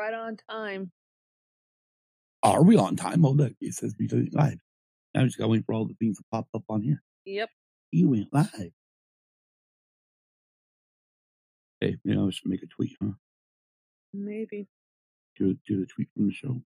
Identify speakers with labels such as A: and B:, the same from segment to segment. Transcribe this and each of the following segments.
A: right on time.
B: Are we on time? Oh, look, it says we went live. Now I just got to wait for all the things to pop up on here.
A: Yep.
B: You went live. Hey, I should make a tweet, huh?
A: Maybe.
B: Do the tweet from the show.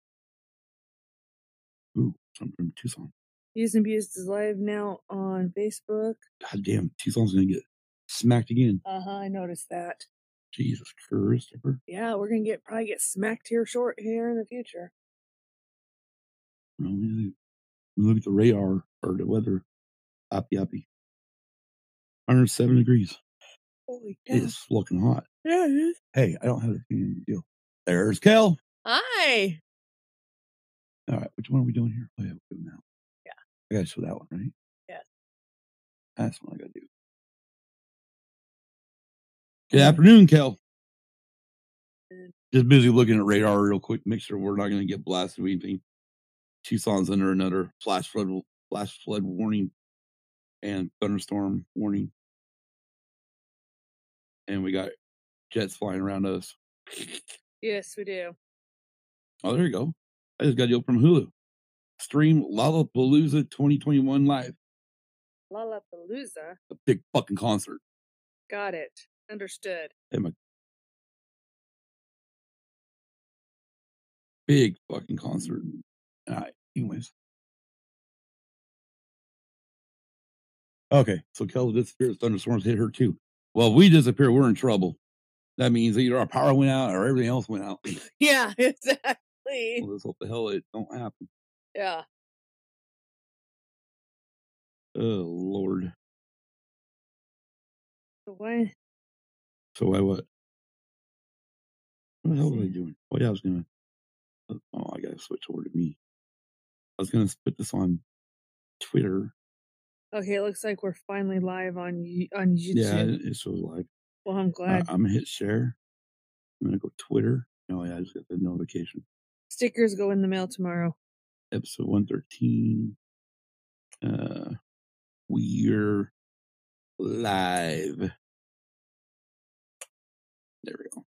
B: Ooh, something from Tucson.
A: Use and Abused is live now on Facebook.
B: God damn, Tucson's going to get smacked again.
A: I noticed that.
B: Jesus Christopher.
A: Yeah, we're going to probably get smacked here in the future.
B: Well, look at the radar or the weather. Yappy. 107 degrees.
A: Holy cow.
B: It's looking hot.
A: Yeah, it is.
B: Hey, I don't have the deal. There's Kel.
A: Hi.
B: All right, which one are we doing here? Oh, yeah, we're doing now.
A: Yeah.
B: I got to show that one, right?
A: Yes.
B: That's what I got to do. Good afternoon, Kel. Just busy looking at radar real quick, make sure we're not going to get blasted with anything. Tucson's under another flash flood warning and thunderstorm warning. And we got jets flying around us.
A: Yes, we do.
B: Oh, there you go. I just got a deal from Hulu. Stream Lollapalooza 2021 live.
A: Lollapalooza?
B: A big fucking concert.
A: Got it. Understood.
B: Big fucking concert. All right. Anyways. Okay. So Kel disappears. Thunderstorms hit her too. Well, if we disappear, we're in trouble. That means either our power went out or everything else went out.
A: Yeah, exactly.
B: Well, let's hope the hell it don't happen.
A: Yeah.
B: Oh, Lord.
A: So why?
B: So why what? What the hell was I doing? Oh, yeah, I was going to... Oh, I got to switch over to me. I was going to put this on Twitter.
A: Okay, it looks like we're finally live on YouTube.
B: Yeah, it shows live.
A: Well, I'm glad.
B: I'm going to hit share. I'm going to go Twitter. Oh, yeah, I just got the notification.
A: Stickers go in the mail tomorrow.
B: Episode 113. We're live. There we go.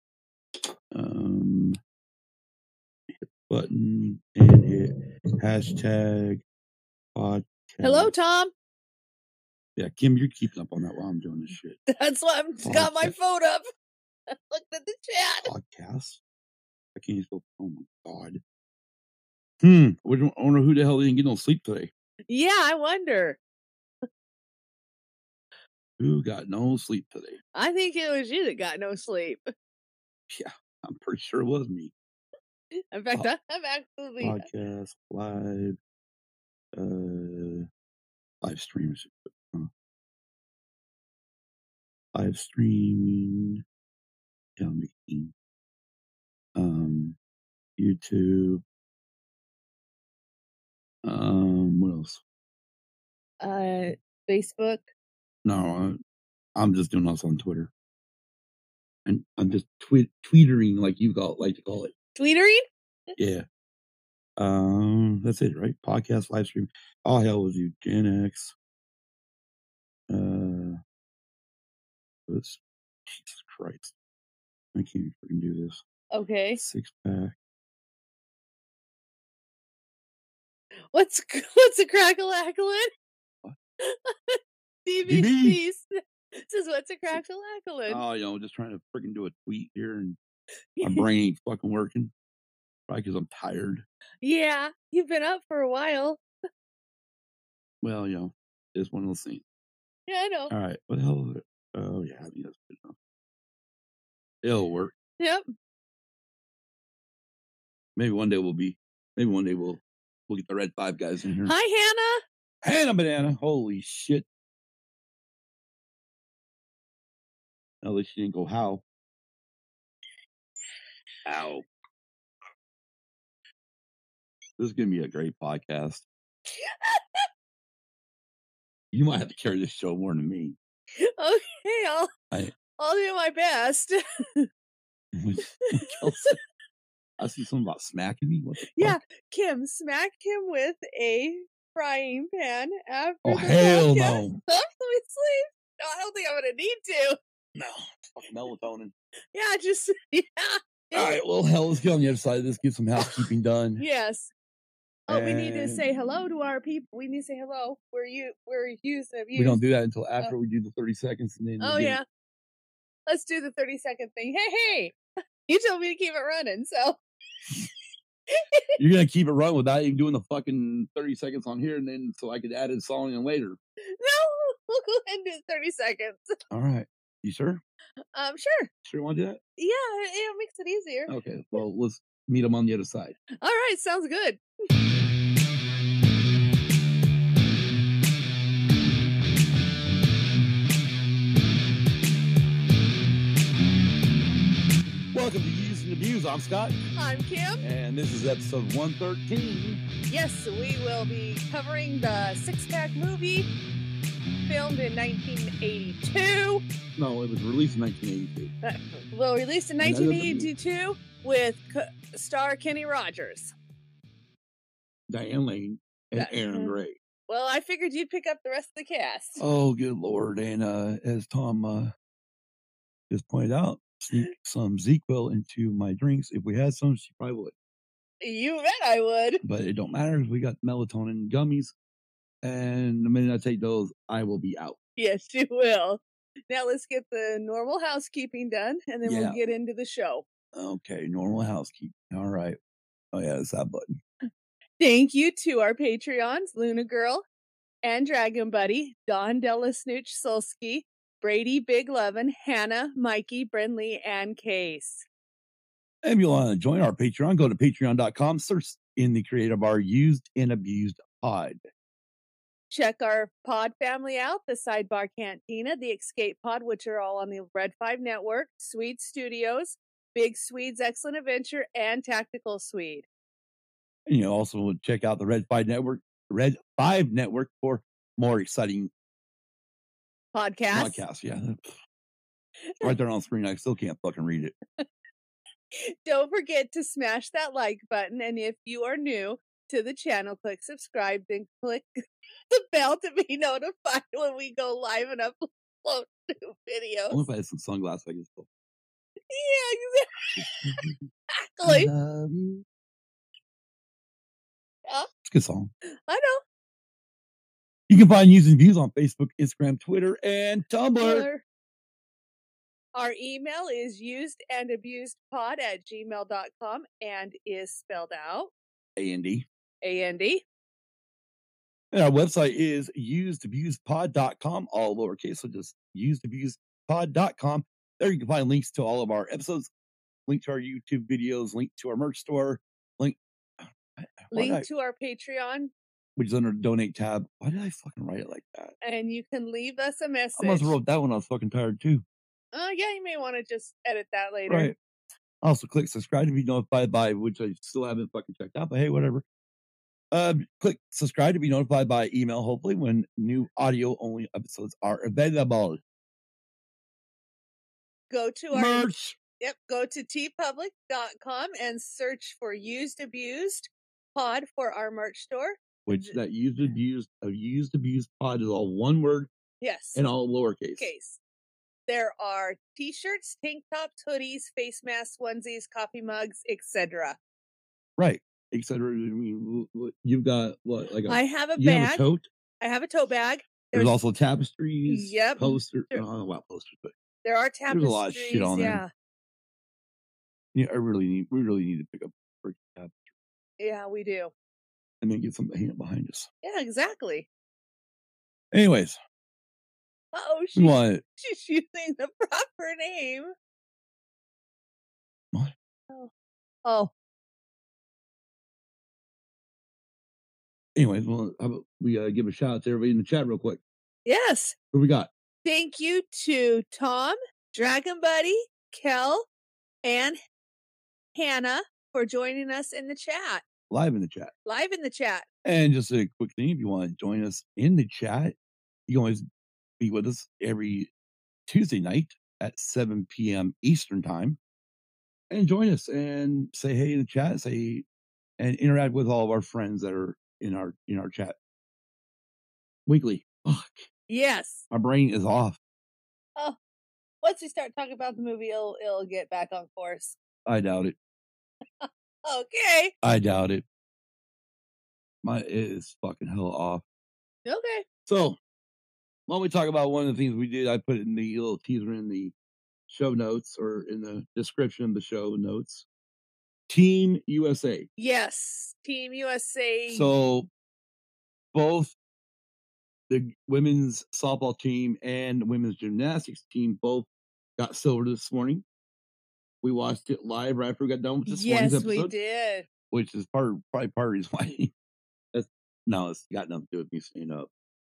B: Hit button and hit hashtag podcast.
A: Hello, Tom.
B: Yeah, Kim, you're keeping up on that while I'm doing this shit.
A: That's why I've got my phone up. I looked at the chat.
B: Podcast? I can't even spell. Oh my God. I wonder who the hell didn't get no sleep today.
A: Yeah, I wonder.
B: Who got no sleep today?
A: I think it was you that got no sleep.
B: Yeah, I'm pretty sure it was me.
A: In fact, I'm actually
B: podcast live, live streams, live streaming, YouTube, what else?
A: Facebook.
B: No, I'm just doing this on Twitter. And I'm just tweetering like you like to call it.
A: Tweetering? Yeah.
B: That's it, right? Podcast, live stream. All hell with you, Gen X. Jesus Christ. I can't even freaking do this.
A: Okay.
B: 6-pack.
A: What's a crackle-ackling?
B: What?
A: DBC says, what's a crackle-ackling?
B: Oh, just trying to freaking do a tweet here and my brain ain't fucking working. Probably because I'm tired.
A: Yeah, you've been up for a while.
B: Well, it's one of those things.
A: Yeah, I know.
B: All right, what the hell is it? Oh, yeah, I think that's good enough. It'll work.
A: Yep.
B: Maybe one day we'll get the Red 5 guys in here.
A: Hi,
B: Hannah Banana. Holy shit. At least she didn't go how. Ow. This is going to be a great podcast. You might have to carry this show more than me.
A: Okay, I'll do my best.
B: I see something about smacking me. What the
A: fuck? Kim, smack him with a frying pan after
B: the hell
A: podcast.
B: No.
A: After we sleep. No, I don't think I'm gonna need to.
B: No, fucking melatonin.
A: Yeah,
B: All right, well, hell, let's get on the other side of this, get some housekeeping done.
A: Yes. Oh, we need to
B: And
A: say hello to our people. We need to say hello. We're used to
B: we don't do that until after
A: Oh.
B: we do the 30 seconds. And then
A: Oh,
B: we
A: yeah. Let's do the 30-second thing. Hey, you told me to keep it running, so.
B: You're going to keep it running without even doing the fucking 30 seconds on here, and then so I could add a song in later.
A: No, we'll go ahead and do 30 seconds.
B: All right. You sure?
A: Sure.
B: Sure you want to do that?
A: Yeah, it makes it easier.
B: Okay, well, let's meet them on the other side.
A: All right, sounds good.
B: Welcome to Use and Abuse. I'm Scott.
A: I'm Kim.
B: And this is episode 113.
A: Yes, we will be covering the Six Pack movie, filmed in 1982.
B: No, it was released in 1982.
A: Well, released in 1982 with star Kenny Rogers,
B: Diane Lane, and Aaron Gray.
A: Well, I figured you'd pick up the rest of the cast.
B: Oh, good Lord. And as Tom just pointed out, sneak some ZzzQuil into my drinks. If we had some, she probably would.
A: You bet I would.
B: But it don't matter. We got melatonin gummies. And the minute I take those, I will be out.
A: Yes, you will. Now let's get the normal housekeeping done, and then we'll get into the show.
B: Okay, normal housekeeping. All right. Oh, yeah, that's that button.
A: Thank you to our Patreons, Luna Girl and Dragon Buddy, Don Della Snooch Solsky, Brady Big Lovin', Hannah, Mikey, Brinley, and Case.
B: And if you want to join our Patreon, go to patreon.com, search in the creator bar Used and Abused Pod.
A: Check our pod family out, the Sidebar Cantina, the Escape Pod, which are all on the Red 5 Network, Swede Studios, Big Swede's Excellent Adventure, and Tactical Swede.
B: And you also would check out the Red 5 Network for more exciting podcasts. Yeah. Right there on the screen. I still can't fucking read it.
A: Don't forget to smash that like button. And if you are new to the channel, click subscribe, then click the bell to be notified when we go live and upload new videos.
B: Only if I had some sunglasses, I guess.
A: Yeah, exactly.
B: I love you.
A: Yeah.
B: It's a good song.
A: I know.
B: You can find Used and Abused on Facebook, Instagram, Twitter, and Tumblr.
A: Our email is usedandabusedpod@gmail.com and is spelled out
B: A-N-D.
A: A-N-D.
B: And our website is usedabusedpod.com, all lowercase, so just usedabusedpod.com. There you can find links to all of our episodes, link to our YouTube videos, link to our merch store, link
A: to our Patreon,
B: which is under the donate tab. Why did I fucking write it like that?
A: And you can leave us a message.
B: I must have wrote that when I was fucking tired too.
A: Yeah, you may want to just edit that later.
B: Right. Also, click subscribe to be notified by, which I still haven't fucking checked out, but hey, whatever. Click subscribe to be notified by email, hopefully, when new audio-only episodes are available.
A: Go to our
B: merch.
A: Go to tpublic.com and search for Used Abused Pod for our merch store.
B: Which that Used Abused Pod is all one word.
A: Yes.
B: And all lowercase.
A: There are t-shirts, tank tops, hoodies, face masks, onesies, coffee mugs, etc.
B: Right. Etc. You've got what?
A: I have a bag.
B: Have a tote?
A: I have a tote bag.
B: There's also tapestries.
A: Yep.
B: Posters. I don't know about posters, but
A: there are tapestries.
B: There's a lot of shit on there. Yeah, we really need to pick up a tapestry.
A: Yeah, we do.
B: And then get something to hang it behind us.
A: Yeah, exactly.
B: Anyways.
A: Oh, she's using the proper name.
B: What?
A: Oh.
B: Anyways, well, how about we give a shout out to everybody in the chat real quick.
A: Yes.
B: Who we got?
A: Thank you to Tom, Dragon Buddy, Kel, and Hannah for joining us in the chat.
B: Live in the chat. And just a quick thing, if you want to join us in the chat, you can always be with us every Tuesday night at 7 p.m. Eastern time and join us and say hey in the chat, and interact with all of our friends that are in our chat weekly. Fuck.
A: Yes.
B: My brain is off.
A: Oh, once we start talking about the movie, it'll get back on course.
B: I doubt it.
A: Okay.
B: I doubt it. It is fucking hell off.
A: Okay.
B: So, why don't we talk about one of the things we did? I put it in the little teaser in the show notes or in the description of the show notes. Team USA.
A: Yes. Team USA.
B: So, both the women's softball team and the women's gymnastics team both got silver this morning. We watched it live right after we got done with this morning's episode.
A: Yes, we did.
B: Which is probably part of the reason why. It's got nothing to do with me staying up.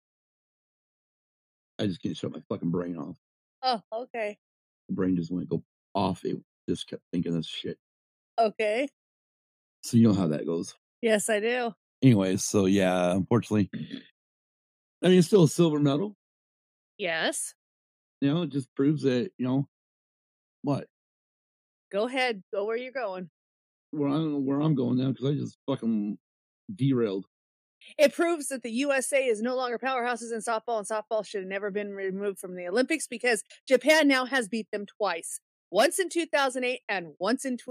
B: I just can't shut my fucking brain off.
A: Oh, okay.
B: The brain just went go off. It just kept thinking this shit.
A: Okay.
B: So you know how that goes.
A: Yes, I do.
B: Anyways, so yeah, unfortunately, I mean, it's still a silver medal.
A: Yes.
B: It just proves that, what?
A: Go ahead. Go where you're going.
B: Well, I don't know where I'm going now because I just fucking derailed.
A: It proves that the USA is no longer powerhouses in softball, and softball should have never been removed from the Olympics because Japan now has beat them twice. Once in 2008 and once in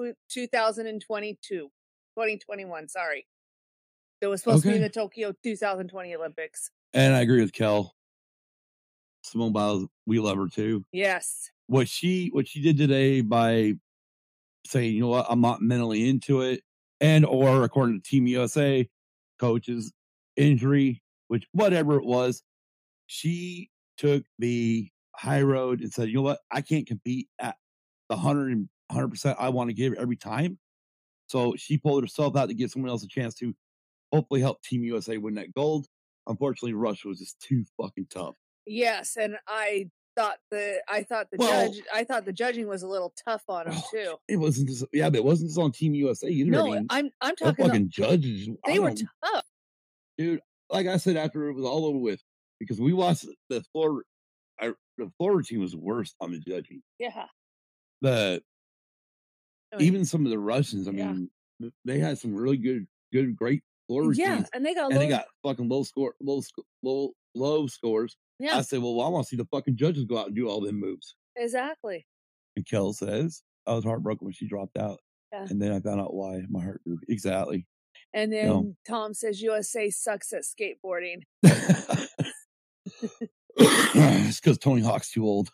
A: 2021, sorry. It was supposed to be the Tokyo 2020 Olympics.
B: And I agree with Kel. Simone Biles, we love her too.
A: Yes.
B: What she did today by saying, you know what, I'm not mentally into it, and or according to Team USA, coaches, injury, which whatever it was, she took the high road and said, you know what, I can't compete at the 100% I want to give every time. So she pulled herself out to give someone else a chance to hopefully help Team USA win that gold. Unfortunately, Russia was just too fucking tough.
A: Yes, and I thought the judging was a little tough on him too.
B: It wasn't just but it wasn't just on Team USA either.
A: No,
B: I mean,
A: I'm talking
B: fucking judges.
A: They were tough,
B: dude. Like I said, after it was all over with, because we watched the Florida team was worse on the judging.
A: Yeah.
B: Even some of the Russians, I mean, they had some really great Florida teams.
A: And they
B: got fucking low scores.
A: Yeah.
B: I said, well, I want to see the fucking judges go out and do all them moves.
A: Exactly.
B: And Kel says, I was heartbroken when she dropped out. Yeah. And then I found out why my heart grew. Exactly.
A: And then Tom says USA sucks at skateboarding.
B: It's because Tony Hawk's too old.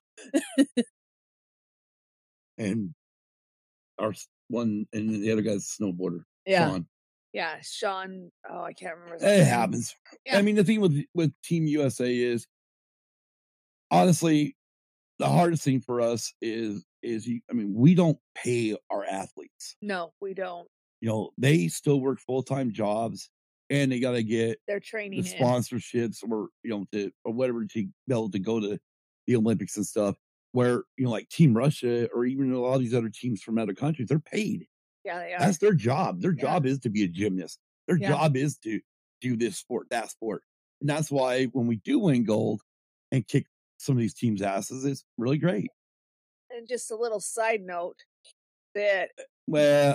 B: And and the other guy's a snowboarder.
A: Yeah.
B: Sean.
A: Yeah, Sean. Oh, I can't remember.
B: It happens. Yeah. I mean, the thing with Team USA is, honestly, the hardest thing for us is we don't pay our athletes.
A: No, we don't.
B: They still work full-time jobs, and they got to get
A: their training,
B: the sponsorships, or or whatever to be able to go to the Olympics and stuff. Where like Team Russia or even a lot of these other teams from other countries, they're paid.
A: Yeah, they are.
B: That's their job. Their job is to be a gymnast. Their job is to do this sport, that sport. And that's why when we do win gold and kick some of these teams' asses, it's really great.
A: And just a little side note that
B: real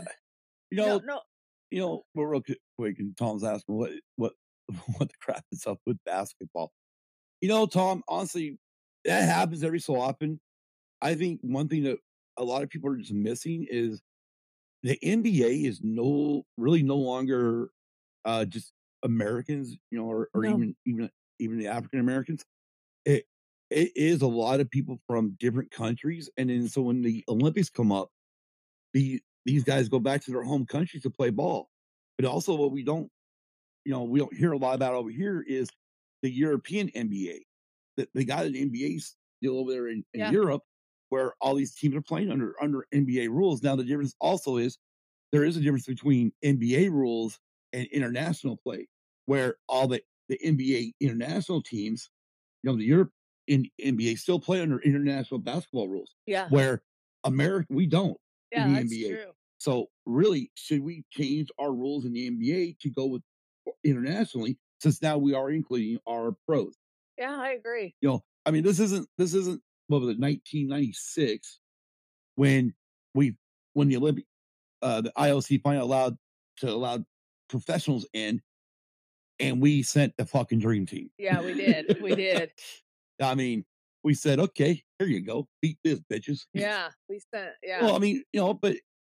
B: quick, and Tom's asking what the crap is up with basketball. Tom, honestly, that happens every so often. I think one thing that a lot of people are just missing is the NBA is no longer just Americans, or even the African Americans. It is a lot of people from different countries, and then so when the Olympics come up, these guys go back to their home countries to play ball. But also, what we don't hear a lot about over here is the European NBA. They got an NBA still over there in Europe, where all these teams are playing under NBA rules. Now, the difference also is there is a difference between NBA rules and international play, where all the NBA international teams, the Europe in NBA still play under international basketball rules.
A: Yeah.
B: Where America, we don't.
A: Yeah, that's NBA. True.
B: So really, should we change our rules in the NBA to go with internationally, since now we are including our pros?
A: Yeah, I agree.
B: I mean, this isn't what was it, 1996 when the Olympic the IOC finally allowed professionals in, and we sent the fucking dream team.
A: Yeah, we did. We did.
B: I mean, we said, okay, here you go, beat this, bitches.
A: Yeah, we sent. Yeah.
B: Well, I mean, but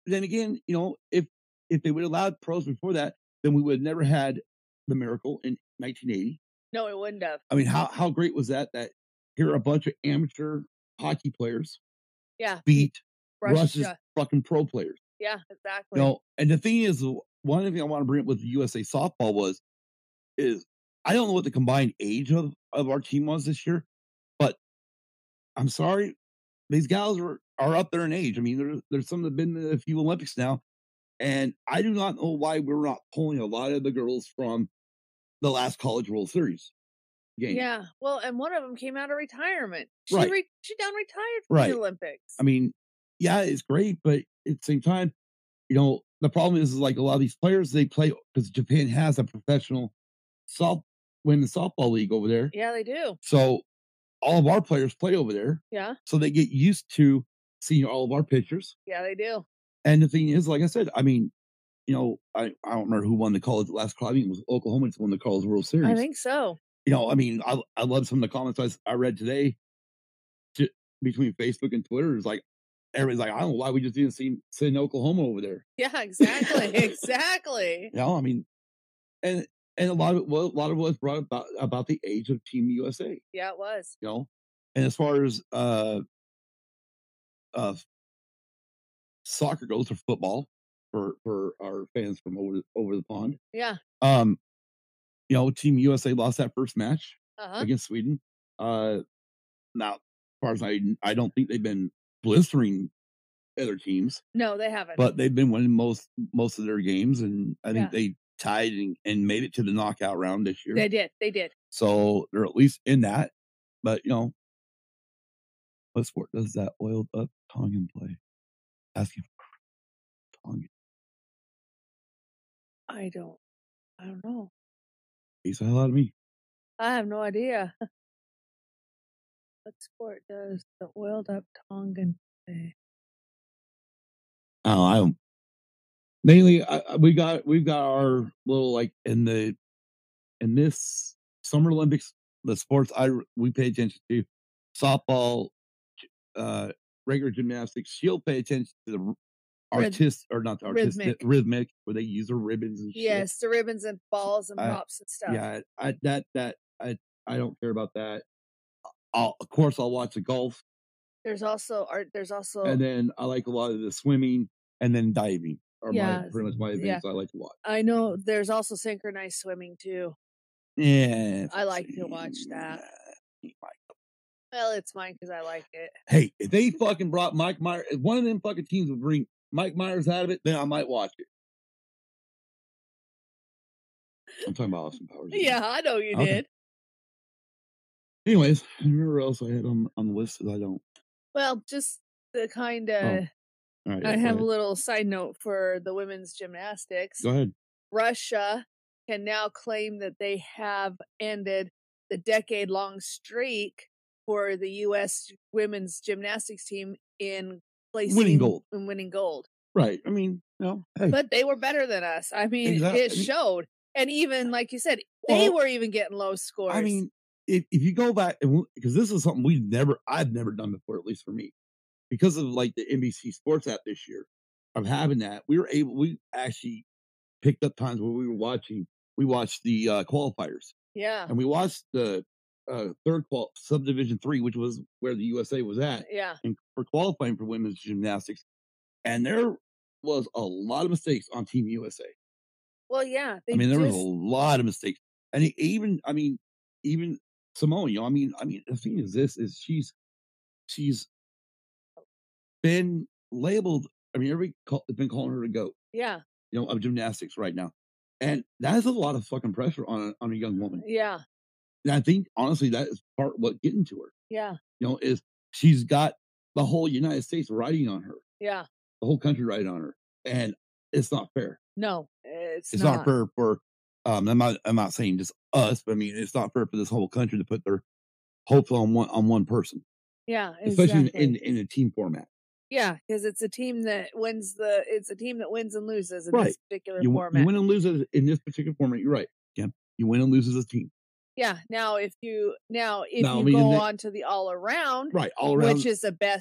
B: then again, if they would have allowed pros before that, then we would have never had the miracle in 1980.
A: No, it wouldn't have.
B: I mean, how great was that? That here are a bunch of amateur hockey players, beat Russia's fucking pro players.
A: Yeah, exactly.
B: And the thing is, one of the things I want to bring up with USA softball is I don't know what the combined age of our team was this year, but I'm sorry, these gals are up there in age. I mean, there's some that have been in a few Olympics now, and I do not know why we're not pulling a lot of the girls from the last College World Series game.
A: Yeah, well, and one of them came out of retirement. She
B: Right.
A: She down retired from the Olympics.
B: I mean, yeah, it's great, but at the same time, the problem is like a lot of these players, they play because Japan has a professional women's softball league over there.
A: Yeah, they do.
B: So all of our players play over there.
A: Yeah.
B: So they get used to seeing all of our pictures.
A: Yeah, they do.
B: And the thing is, like I said, I mean, I don't remember who won the college last college. I think it was Oklahoma who won the College World Series.
A: I think so.
B: I mean, I love some of the comments I read today between Facebook and Twitter. It's like, everybody's like, I don't know why we just didn't send Oklahoma over there.
A: Yeah, exactly. Exactly.
B: I mean, and a lot of it was brought about the age of Team USA.
A: Yeah, it was.
B: And as far as soccer goes, or football for our fans from over the pond.
A: Yeah.
B: Team USA lost that first match against Sweden. Now, as far as I don't think they've been blistering other teams.
A: No, they haven't.
B: But they've been winning most of their games, and I think they tied and made it to the knockout round this year.
A: They did.
B: So they're at least in that. But what sport does that oiled up Tongan play? Asking for Tongan.
A: I don't know.
B: He's the hell out of me.
A: I have no idea. What sport does the oiled up Tongan play?
B: Oh, I don't. Mainly, we've got our little, like, in this Summer Olympics, the sports we pay attention to: softball, regular gymnastics. She'll pay attention to the rhythmic, where they use the ribbons and shit.
A: Yes, the ribbons and balls and props and stuff.
B: Yeah, I don't care about that. Of course, I'll watch the golf.
A: There's also,
B: and then I like a lot of the swimming and then diving. Pretty much my events I like to watch.
A: I know there's also synchronized swimming too.
B: Yeah,
A: I like to watch that. Well, it's mine because I like it.
B: Hey, if they fucking brought Mike Myers, if one of them fucking teams would bring Mike Myers out of it, then I might watch it. I'm talking about Austin Powers.
A: Yeah, I know you did.
B: Anyways, where else I had on the list that I don't.
A: Well, just the kind of. Right, I have a little side note for the women's gymnastics.
B: Go ahead.
A: Russia can now claim that they have ended the decade-long streak for the U.S. women's gymnastics team in placing winning gold.
B: Right. I mean, hey.
A: But they were better than us. I mean, it showed. And even, like you said, they were even getting low scores.
B: I mean, if you go back, because this is something I've never done before, at least for me. Because of like the NBC Sports app this year, of having that, we actually picked up times where we watched the qualifiers.
A: Yeah.
B: And we watched the third subdivision 3, which was where the USA was at.
A: Yeah.
B: And for qualifying for women's gymnastics. And there was a lot of mistakes on Team USA.
A: Well, yeah.
B: There was a lot of mistakes. And even Simone, I mean, the thing is she's been labeled. Everybody has been calling her a GOAT.
A: Yeah.
B: Of gymnastics right now, and that is a lot of fucking pressure on a young woman.
A: Yeah.
B: And I think honestly that is part of what getting to her.
A: Yeah.
B: Is she's got the whole United States riding on her.
A: Yeah.
B: The whole country riding on her, and it's not fair.
A: No, it's
B: not fair for. I'm not saying just us, but it's not fair for this whole country to put their hopes on one person.
A: Yeah,
B: especially in a team format.
A: Yeah, because it's a team that wins and loses in this particular format.
B: You win and lose in this particular format. You're right. Yeah, you win and lose as a team.
A: Yeah. Now, if you go on to the all around,
B: right,
A: which is the best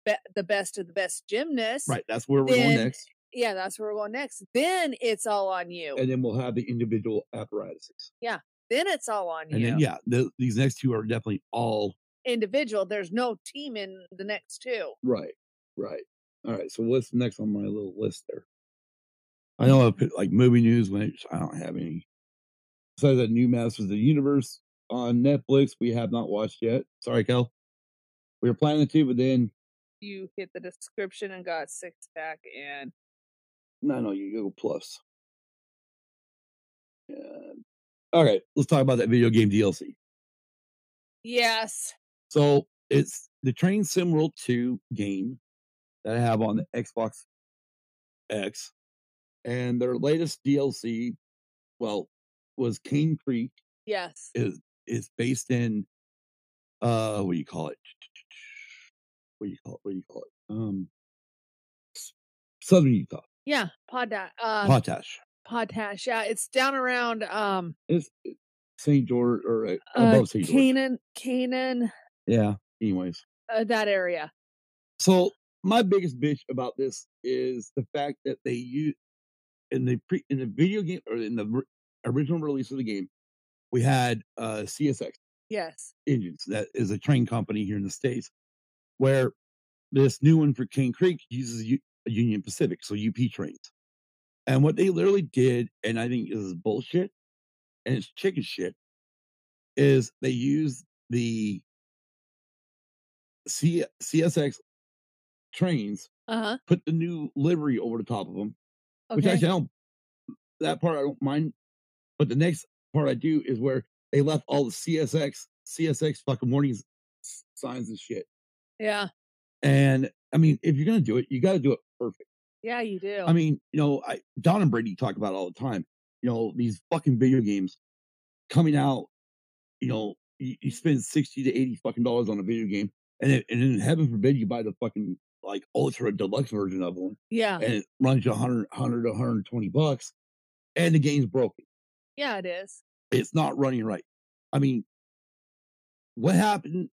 A: the best of the best gymnasts.
B: Right. That's where we're going next.
A: Yeah, that's where we're going next. Then it's all on you.
B: And then we'll have the individual apparatuses.
A: Yeah. Then it's all on you.
B: And then, yeah, these next two are definitely all
A: individual. There's no team in the next two.
B: Right. Right. All right. So what's next on my little list there? I know I put like movie news, which I don't have any. So the new Masters of the Universe on Netflix, we have not watched yet. Sorry, Kel. We were planning to, but then
A: you hit the description and got 6-pack and
B: no, you go plus. Okay, let's talk about that video game DLC.
A: Yes.
B: So it's the Train Sim World 2 game that I have on the Xbox X, and their latest DLC, well, was Cane Creek.
A: Yes.
B: Is based in what do you call it? What do you call it? Southern Utah.
A: Yeah, Potash. Potash. Yeah, it's down around
B: it's St. George or above St.
A: George. Canaan.
B: Yeah. Anyways,
A: that area.
B: So my biggest bitch about this is the fact that they use in the video game or in the original release of the game, we had CSX.
A: Yes.
B: Engines. That is a train company here in the States, where this new one for Cane Creek uses Union Pacific, so UP trains. And what they literally did, and I think is bullshit, and it's chicken shit, is they use the CSX trains, put the new livery over the top of them, which actually that part I don't mind. But the next part I do is where they left all the CSX fucking warning signs and shit.
A: Yeah.
B: And I mean, if you're gonna do it, you got to do it perfect.
A: Yeah, you do.
B: I mean, Don and Brady talk about it all the time. These fucking video games coming out. You spend $60 to $80 on a video game, and then heaven forbid you buy the fucking like ultra deluxe version of one.
A: Yeah,
B: and it runs you $100 to $120, and the game's broken.
A: Yeah, it is.
B: It's not running right. I mean, what happened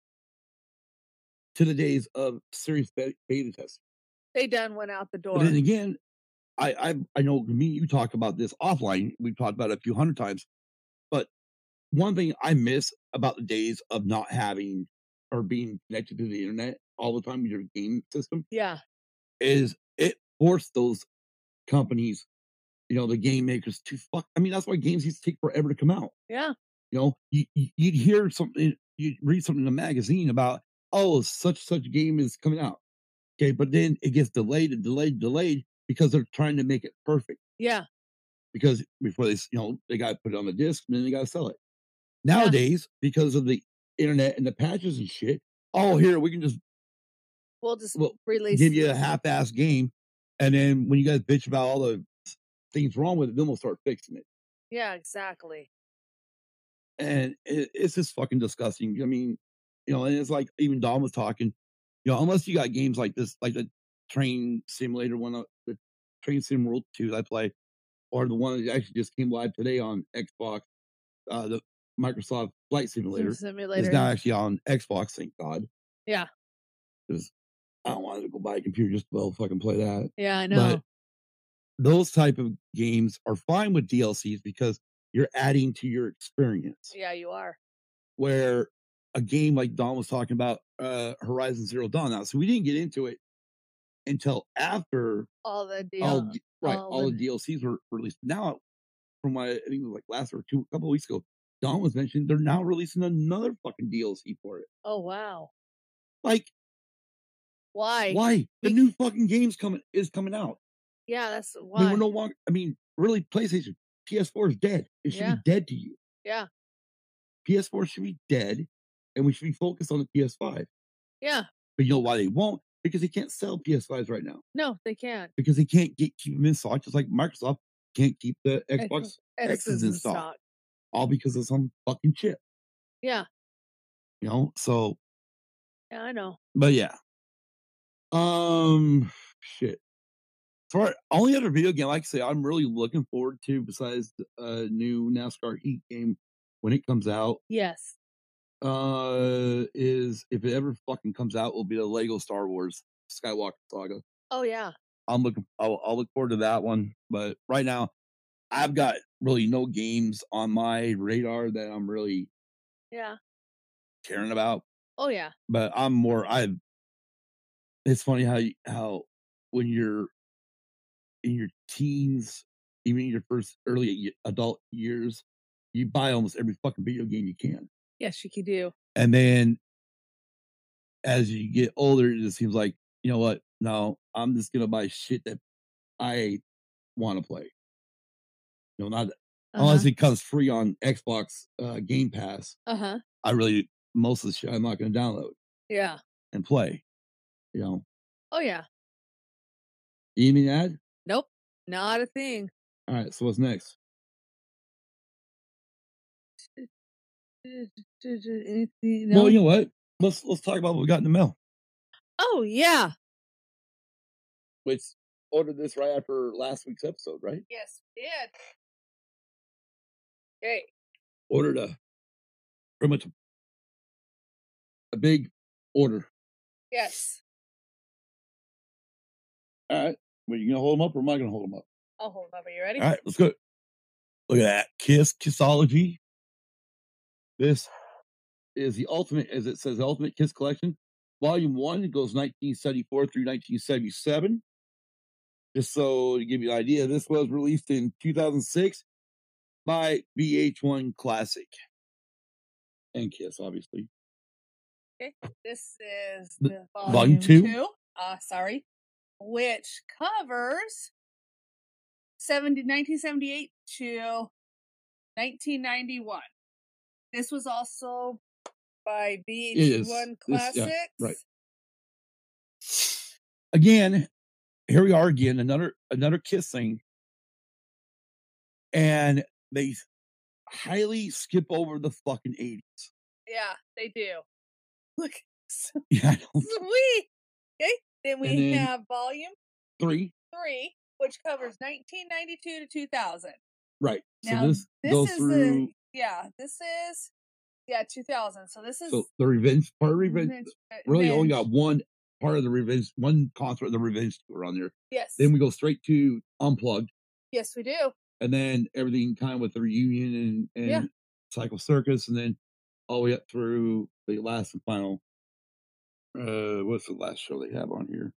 B: to the days of serious beta testing?
A: They done went out the door.
B: But then again, I know me and you talk about this offline. We've talked about it a few hundred times. But one thing I miss about the days of not having or being connected to the internet all the time with your game system, is it forced those companies, the game makers to fuck. I mean, that's why games used to take forever to come out.
A: Yeah.
B: You'd hear something, you'd read something in a magazine about, oh, such game is coming out. Okay, but then it gets delayed because they're trying to make it perfect.
A: Yeah.
B: Because before they got to put it on the disc and then they got to sell it. Nowadays, because of the internet and the patches and shit, here we can just
A: release,
B: give you a half-ass game, and then when you guys bitch about all the things wrong with it, then we'll start fixing it.
A: Yeah, exactly.
B: And it's just fucking disgusting. I mean, and it's like even Don was talking. Unless you got games like this, like the Train Simulator one, the Train Sim World 2 that I play, or the one that actually just came live today on Xbox, the Microsoft Flight Simulator is now actually on Xbox, thank God.
A: Yeah.
B: Because I don't want to go buy a computer just to fucking play that.
A: Yeah, I know.
B: But those type of games are fine with DLCs because you're adding to your experience.
A: Yeah, you are.
B: Where a game like Don was talking about, Horizon Zero Dawn. Now, so we didn't get into it until after
A: all the
B: DLCs were released. Now, from what I think it was like last or a couple of weeks ago, Don was mentioning they're now releasing another fucking DLC for it.
A: Oh wow!
B: Like,
A: why?
B: Why the new fucking game's coming out?
A: Yeah, that's why.
B: I mean, we're no longer. I mean, really, PlayStation, PS4 is dead. It should be dead to you.
A: Yeah.
B: PS4 should be dead, and we should be focused on the PS5.
A: Yeah.
B: But you know why they won't? Because they can't sell PS5s right now.
A: No, they can't.
B: Because they can't keep them in stock, just like Microsoft can't keep the Xbox X's in stock. All because of some fucking chip.
A: Yeah.
B: So.
A: Yeah, I know.
B: But yeah. Shit. For our only other video game, like I say, I'm really looking forward to, besides the new NASCAR Heat game when it comes out.
A: Yes.
B: Is if it ever fucking comes out, will be the Lego Star Wars. Skywalker Saga.
A: Oh yeah.
B: I'll look forward to that one. But right now, I've got really no games on my radar that I'm really caring about.
A: Oh yeah.
B: But it's funny how when you're in your teens, even in your first early adult years, you buy almost every fucking video game you can.
A: Yes, you do.
B: And then as you get older, it just seems like, you know what? No, I'm just gonna buy shit that I want to play. You know, not unless it comes free on Xbox Game Pass. Most of the shit I'm not gonna download.
A: Yeah.
B: And play. You know.
A: Oh yeah.
B: You mean ad?
A: Nope. Not a thing.
B: All right, so what's next?
A: No?
B: Well, you know what? Let's talk about what we got in the mail.
A: Oh yeah.
B: Which ordered this right after last week's episode, right?
A: Yes, we did. Okay.
B: Ordered pretty much a big order.
A: Yes.
B: All right. Well, you gonna hold them up, or am I gonna hold them up?
A: I'll hold them up. Are you ready?
B: All right, let's go. Look at that. Kissology. This is the ultimate, as it says, the Ultimate Kiss Collection. Volume 1, it goes 1974 through 1977. Just so to give you an idea, this was released in 2006 by VH1 Classic. And Kiss, obviously.
A: Okay. This is the
B: volume 2.
A: Sorry. Which covers 1978 to 1991. This was also by VH1 Classics.
B: Yeah, right. Again, here we are again, another Kiss thing. And they highly skip over the fucking 80s.
A: Yeah, they do. Look.
B: Yeah,
A: sweet. Okay. Then we have volume
B: 3,
A: which covers 1992 to 2000.
B: Right.
A: Now,
B: so this goes through.
A: This is 2000. So this is
B: the Revenge part of Revenge. Really only got one part of the Revenge, one concert of the Revenge tour on there.
A: Yes.
B: Then we go straight to Unplugged.
A: Yes, we do.
B: And then everything kind of with the reunion and Cycle Circus, and then all the way up through the last and final. What's the last show they have on here?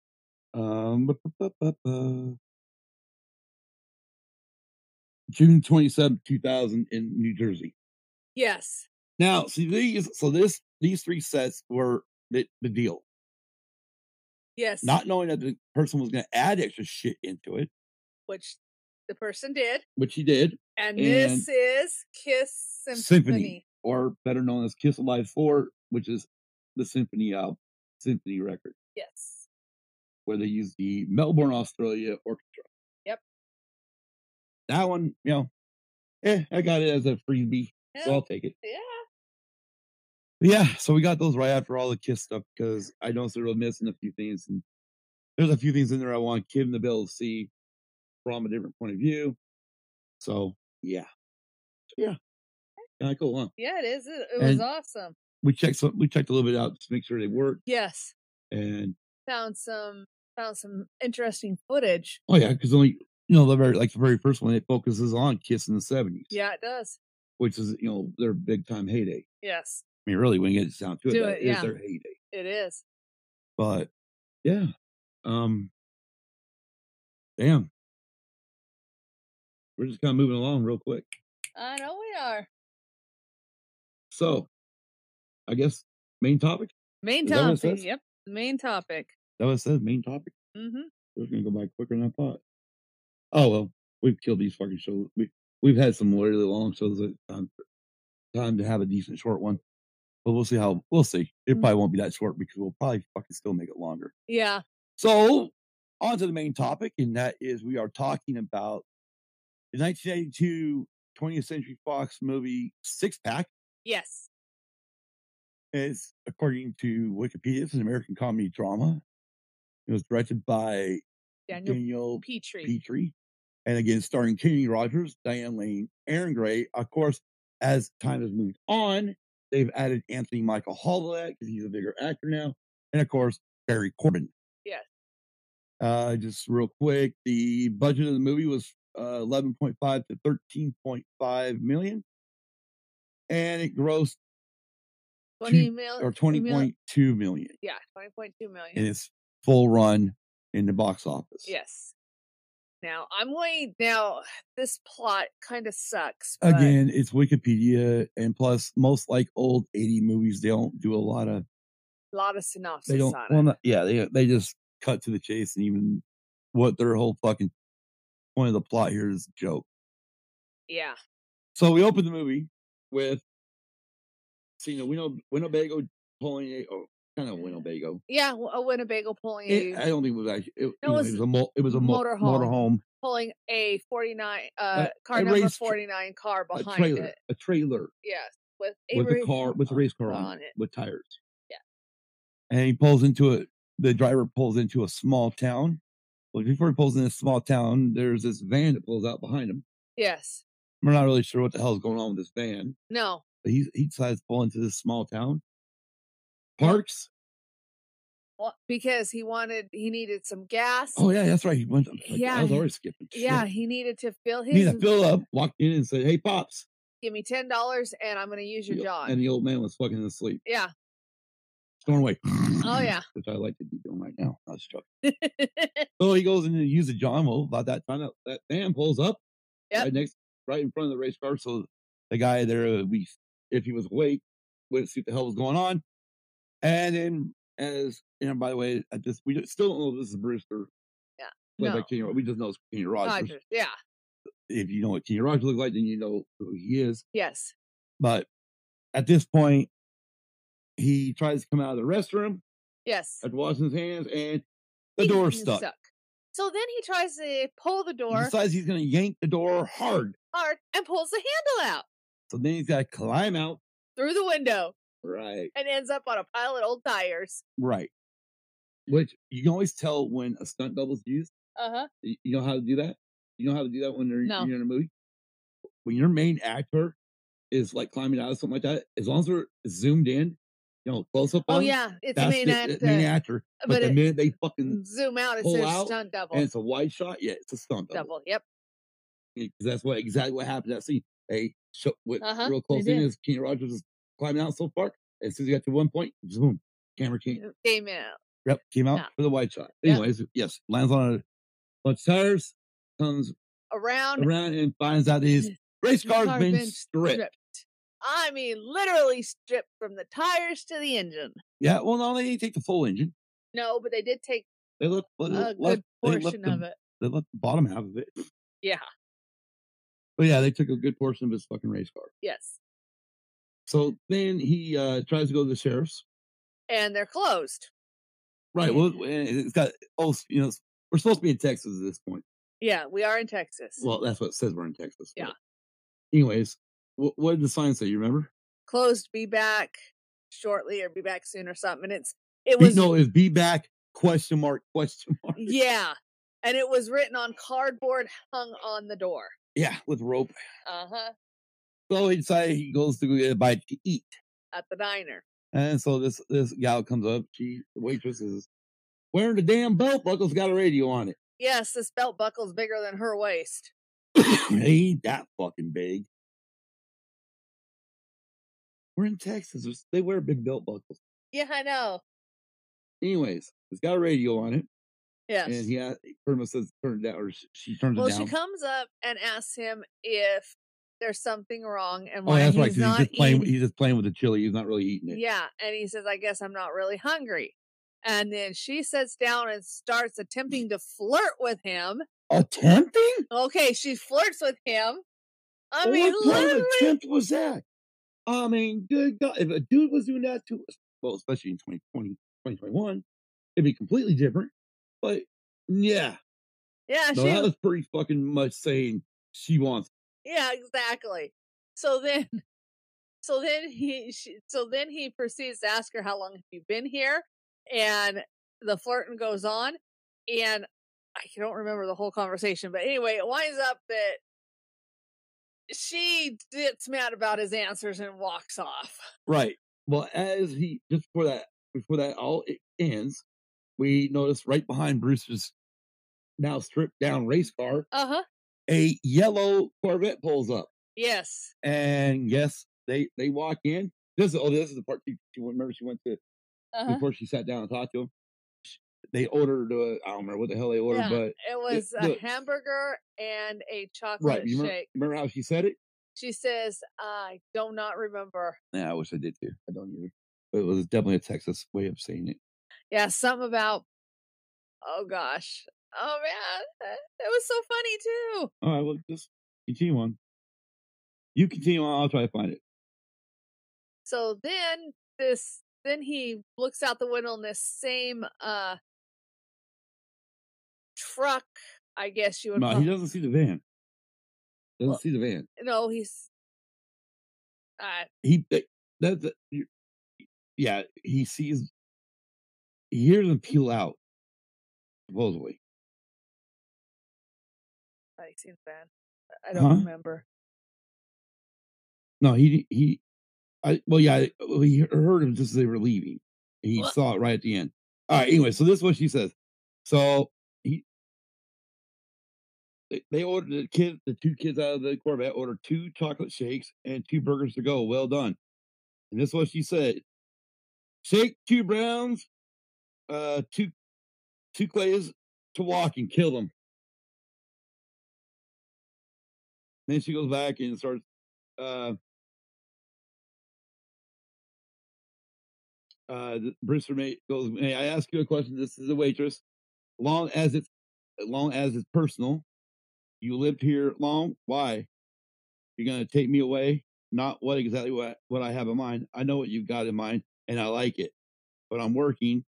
B: June 27th, 2000 in New Jersey.
A: Yes.
B: Now, see these 3 sets were the deal.
A: Yes.
B: Not knowing that the person was going to add extra shit into it.
A: Which the person did.
B: Which he did.
A: And this is Kiss Symphony.
B: Or better known as Kiss Alive 4, which is the Symphony record.
A: Yes.
B: Where they use the Melbourne, Australia orchestra.
A: Yep.
B: That one, I got it as a freebie, so I'll take it. Yeah, so we got those right after all the Kiss stuff, because I noticed they were missing a few things, and there's a few things in there I want Kim to be able to see from a different point of view. So, yeah. Kind of cool, huh?
A: Yeah, it is. It was awesome.
B: We checked a little bit out to make sure they worked.
A: Yes.
B: And
A: found some interesting footage.
B: Oh yeah, because only the very first one, it focuses on Kiss in the 70s.
A: Yeah, it does.
B: Which is their big time heyday.
A: Yes.
B: I mean, really, when you get down to it, that is their heyday.
A: It is.
B: But yeah, damn, we're just kind of moving along real quick.
A: I know we are.
B: So, I guess main topic.
A: Main topic. Yep, main topic.
B: That what it says? Main topic.
A: Mm-hmm.
B: We're gonna go by quicker than I thought. Oh well, we've killed these fucking shows. We've had some really long shows. Time to have a decent short one, but we'll see we'll see. It probably won't be that short because we'll probably fucking still make it longer.
A: Yeah.
B: So on to the main topic, and that is we are talking about the 1982 20th Century Fox movie Six Pack.
A: Yes.
B: It's, according to Wikipedia, it's an American comedy drama. It was directed by Daniel Petrie. And again, starring Kenny Rogers, Diane Lane, Aaron Gray. Of course, as time has moved on, they've added Anthony Michael Hall to that because he's a bigger actor now. And of course, Barry Corbin. Just real quick, the budget of the movie was 11.5 to 13.5 million, and it grossed 20.2 million.
A: Yeah, 20.2 million.
B: In its full run in the box office.
A: Yes. Now this plot kind of sucks.
B: Again, it's Wikipedia, and plus, most like old 80 movies, they don't do a lot of
A: synopsis.
B: They don't.
A: On
B: it. They just cut to the chase, and even what their whole fucking point of the plot here is a joke.
A: Yeah.
B: So we open the movie with, Winnebago pulling a, kind of Winnebago.
A: Yeah, a Winnebago pulling
B: I don't think it was actually. It was a
A: motorhome pulling a 49 car number 49 car behind it.
B: A trailer.
A: Yes,
B: with a race car on it with tires.
A: Yeah.
B: And he pulls into it. The driver pulls into a small town. Well, before he pulls in a small town, there's this van that pulls out behind him.
A: Yes.
B: We're not really sure what the hell is going on with this van.
A: No.
B: But he decides to pull into this small town. Parks.
A: Well, because he needed some gas.
B: Oh yeah, that's right. He went. I was already skipping.
A: Yeah, he needed to fill his.
B: He needed to fill up. Walked in and said, "Hey, pops,
A: give me $10, and I'm going to use your John."
B: And the old man was fucking asleep.
A: Yeah.
B: Going away.
A: Oh yeah.
B: Which I like to be doing right now. I was joking. So he goes in to use the John. Well, about that time, that van pulls up.
A: Yep.
B: Right in front of the race car. So the guy there, if he was awake, wouldn't see what the hell was going on. And then, by the way, we still don't know if this is Brewster.
A: Yeah. No.
B: We just know it's Kenny Rogers.
A: Yeah.
B: If you know what Kenny Rogers looks like, then you know who he is.
A: Yes.
B: But at this point, he tries to come out of the restroom.
A: Yes.
B: After washing his hands, and the door's stuck.
A: So then he tries to pull the door.
B: He decides he's going to yank the door hard,
A: and pulls the handle out.
B: So then he's got to climb out
A: through the window.
B: Right.
A: And ends up on a pile of old tires.
B: Right. Which you can always tell when a stunt double's used.
A: Uh-huh.
B: You know how to do that? You know how to do that when you're in a movie? When your main actor is like climbing out of something like that, as long as they're zoomed in, close up on
A: them. Oh, yeah. It's the
B: main actor. But the minute they fucking
A: zoom out, it's a stunt double.
B: And it's a wide shot, yeah, it's a stunt double.
A: Yep.
B: Because that's exactly what happened. That scene. Real close in is Kenny Rogers is climbing out so far. As soon as he got to one point, zoom, camera came
A: out.
B: Yep, came out for the wide shot. Anyways, yes, lands on a bunch of tires, comes
A: around
B: and finds out his race car's been stripped.
A: I mean, literally stripped from the tires to the engine.
B: Yeah, well, no, they didn't take the full engine.
A: No, but they did take
B: a good
A: portion of it.
B: They left the bottom half of it.
A: Yeah.
B: But yeah, they took a good portion of his fucking race car.
A: Yes.
B: So then he tries to go to the sheriff's.
A: And they're closed.
B: Right. Well, it's got, we're supposed to be in Texas at this point.
A: Yeah, we are in Texas.
B: Well, that's what it says, we're in Texas.
A: Yeah.
B: Anyways, what did the sign say? You remember?
A: Closed, be back shortly, or be back soon, or something. It was
B: be back, question mark.
A: Yeah. And it was written on cardboard hung on the door.
B: Yeah, with rope.
A: Uh-huh.
B: So he decided he goes to go get a bite to eat.
A: At the diner.
B: And so this gal comes up. The waitress is wearing the damn belt buckle's got a radio on it.
A: Yes, this belt buckle's bigger than her waist.
B: Ain't that fucking big. We're in Texas. They wear big belt buckles.
A: Yeah, I know.
B: Anyways, it's got a radio on it.
A: Yes.
B: And he pretty much says turn it down, or she turns it down.
A: Well, she comes up and asks him if there's something wrong and
B: why that's right, he's just playing with the chili. He's not really eating it.
A: Yeah, and he says, I guess I'm not really hungry. And then she sits down and starts attempting to flirt with him.
B: Attempting?
A: Okay, she flirts with him. I mean,
B: what kind of attempt was that? I mean, good God, if a dude was doing that to us, well, especially in 2020, 2021, it'd be completely different. But yeah.
A: Yeah,
B: so that was pretty fucking much saying she wants.
A: Yeah, exactly. So then he proceeds to ask her, how long have you been here? And the flirting goes on, and I don't remember the whole conversation, but anyway, it winds up that she gets mad about his answers and walks off.
B: Right. Well, before that all ends, we notice right behind Bruce's now stripped down race car,
A: Uh-huh.
B: a yellow Corvette pulls up.
A: Yes.
B: And yes, they walk in. This is the part she remember she went to before she sat down and talked to him. They ordered I don't remember what the hell they ordered,
A: Yeah,
B: but
A: it was a hamburger and a chocolate
B: you
A: shake.
B: remember how she said it?
A: She says, "I do not remember."
B: Yeah, I wish I did too. I don't either. But it was definitely a Texas way of saying it.
A: Yeah, something about oh gosh. Oh man, it was so funny too.
B: All right, well, just continue on. You continue on. I'll try to find it.
A: So then he looks out the window in this same truck, I guess you would
B: No,
A: call.
B: he doesn't see the van. Doesn't
A: Well,
B: see the van.
A: No, he's
B: He that's yeah. He hears them peel out. Supposedly,
A: I seen the van. I don't remember.
B: No, he he heard him just as they were leaving. He saw it right at the end. All right, anyway, so this is what she says. So they ordered the two kids out of the Corvette ordered 2 chocolate shakes and 2 burgers to go. Well done. And this is what she said. Shake 2 browns, 2 clays to walk and kill them. Then she goes back and starts Brewster goes, "May I ask you a question? This is a waitress. Long as it's personal. You lived here long? Why? You're gonna take me away? Not exactly what I have in mind. I know what you've got in mind, and I like it. But I'm working.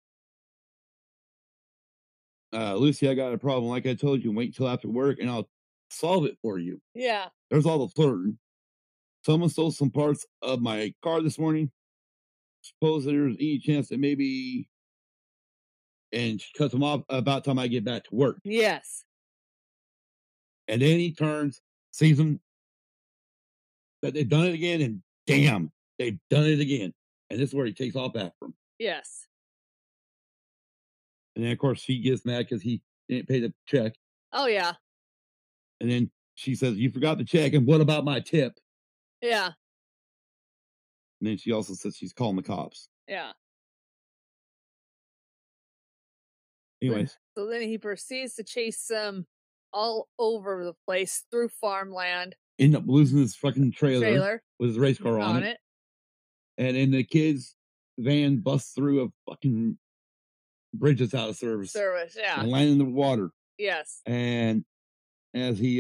B: Lucy, I got a problem. Like I told you, wait till after work and I'll solve it for you."
A: Yeah.
B: There's all the flirting. Someone stole some parts of my car this morning. Suppose there's any chance that maybe, and she cuts him off about time I get back to work.
A: Yes.
B: And then he turns, sees them, that they've done it again, and damn, they've done it again. And this is where he takes off after him.
A: Yes.
B: And then, of course, she gets mad because he didn't pay the check.
A: Oh, yeah.
B: And then she says, "You forgot the check, and what about my tip?"
A: Yeah.
B: And then she also says she's calling the cops.
A: Yeah.
B: Anyways.
A: So then he proceeds to chase them all over the place through farmland.
B: End up losing his fucking trailer with his race car on it. And then the kids' van busts through a fucking bridge that's out of service.
A: Yeah.
B: And land in the water.
A: Yes.
B: And as he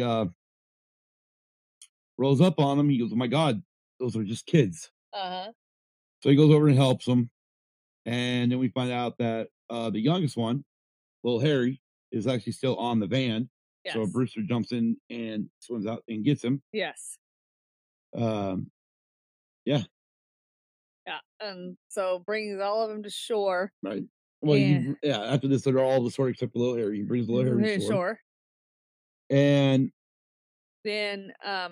B: rolls up on him, he goes, "Oh my God, those are just kids." So he goes over and helps them. And then we find out that the youngest one, little Harry, is actually still on the van. Yes. So Brewster jumps in and swims out and gets him.
A: Yes.
B: Yeah.
A: Yeah. And so brings all of them to shore.
B: Right. Well, after this, they're all the shore except for little Harry. He brings little Harry to shore. And
A: then I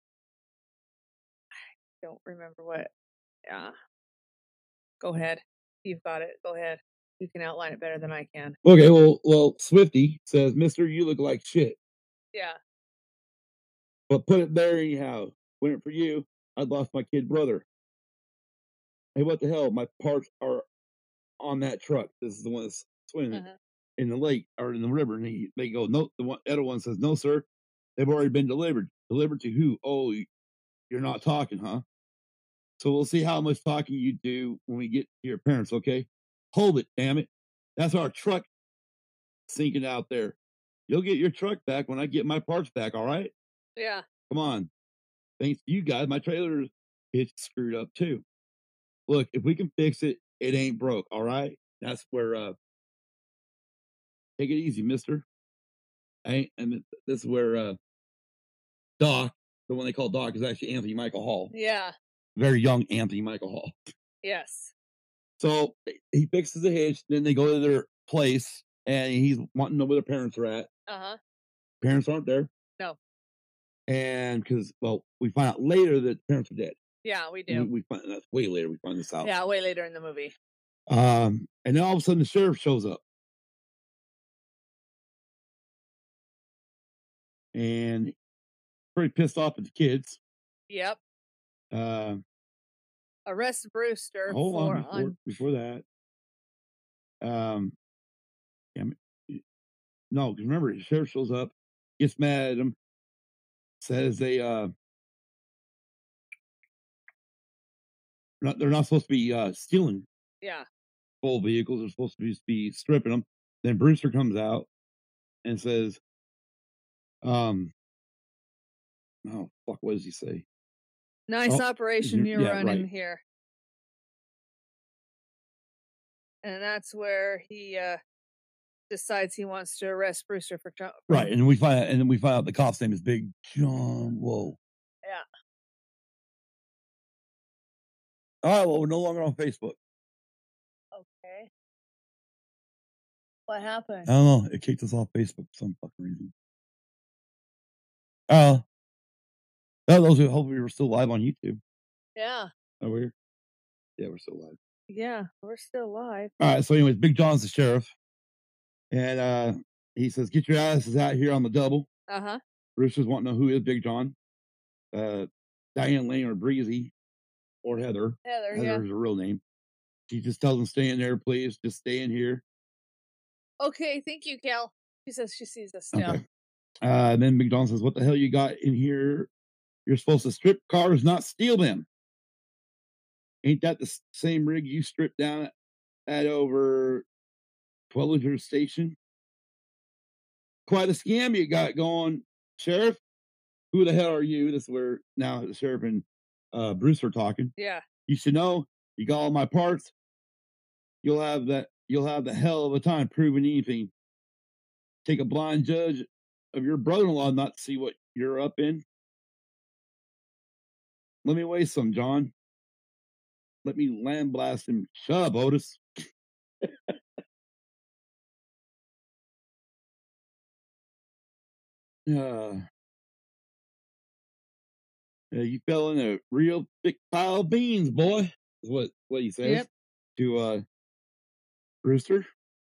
A: don't remember what. Yeah. Go ahead. You've got it. Go ahead. You can outline it better than I can.
B: Okay, well, Swifty says, "Mister, you look like shit."
A: Yeah.
B: "But put it there anyhow. Went it for you, I'd lost my kid brother. Hey, what the hell? My parts are on that truck." This is the one that's swimming in the lake or in the river. And they go, "No." The other one says, "No, sir. They've already been delivered." "Delivered to who?" "Oh, you're not talking, huh? So we'll see how much talking you do when we get to your parents, okay? Hold it, damn it. That's our truck sinking out there. You'll get your truck back when I get my parts back, all right?"
A: Yeah.
B: "Come on. Thanks to you guys, my trailer is screwed up too. Look, if we can fix it, it ain't broke, all right?" That's where take it easy, mister. And this is where Doc, the one they call Doc, is actually Anthony Michael Hall.
A: Yeah.
B: Very young Anthony Michael Hall.
A: Yes.
B: So he fixes the hitch, then they go to their place, and he's wanting to know where their parents are at. Parents aren't there.
A: No.
B: And because, we find out later that the parents are dead.
A: Yeah, we do.
B: We find that's way later. We find this out.
A: Yeah, way later in the movie.
B: And then all of a sudden the sheriff shows up. and pretty pissed off at the kids.
A: Yep. Arrest Brewster.
B: Hold on before that. No, because remember, the sheriff shows up, gets mad at him, says they're not supposed to be stealing.
A: Yeah.
B: Full vehicles. They're supposed to be stripping them. Then Brewster comes out and says, oh fuck, what does he say?
A: Nice operation you're running here. And that's where he decides he wants to arrest Brewster for
B: right. And we find out the cop's name is Big John. Whoa.
A: Yeah.
B: All right. Well, we're no longer on Facebook.
A: Okay. What happened?
B: I don't know. It kicked us off Facebook for some fucking reason. Those who hopefully we're still live on YouTube.
A: Yeah.
B: Oh, we're? Yeah, we're still live.
A: Yeah, we're still live.
B: All right. So, anyways, Big John's the sheriff. And he says, get your asses out here on the double. Brewster's wanting to know who is Big John. Diane Lane or Breezy or Heather. Heather's her real name. She just tells him, stay in there, please. Just stay in here.
A: Okay, thank you, Cal. She says she sees us still. Okay.
B: Then Big John says, what the hell you got in here? You're supposed to strip cars, not steal them. Ain't that the same rig you stripped down at over Twellinger Station? Quite a scam you got going, Sheriff. Who the hell are you? This is where now the sheriff and Bruce are talking.
A: Yeah.
B: You should know. You got all my parts. You'll have the hell of a time proving anything. Take a blind judge of your brother-in-law not to see what you're up in. Let me weigh some, John. Let me land blast him. Shut up, Otis. You fell in a real thick pile of beans, boy. Is what he says to Brewster.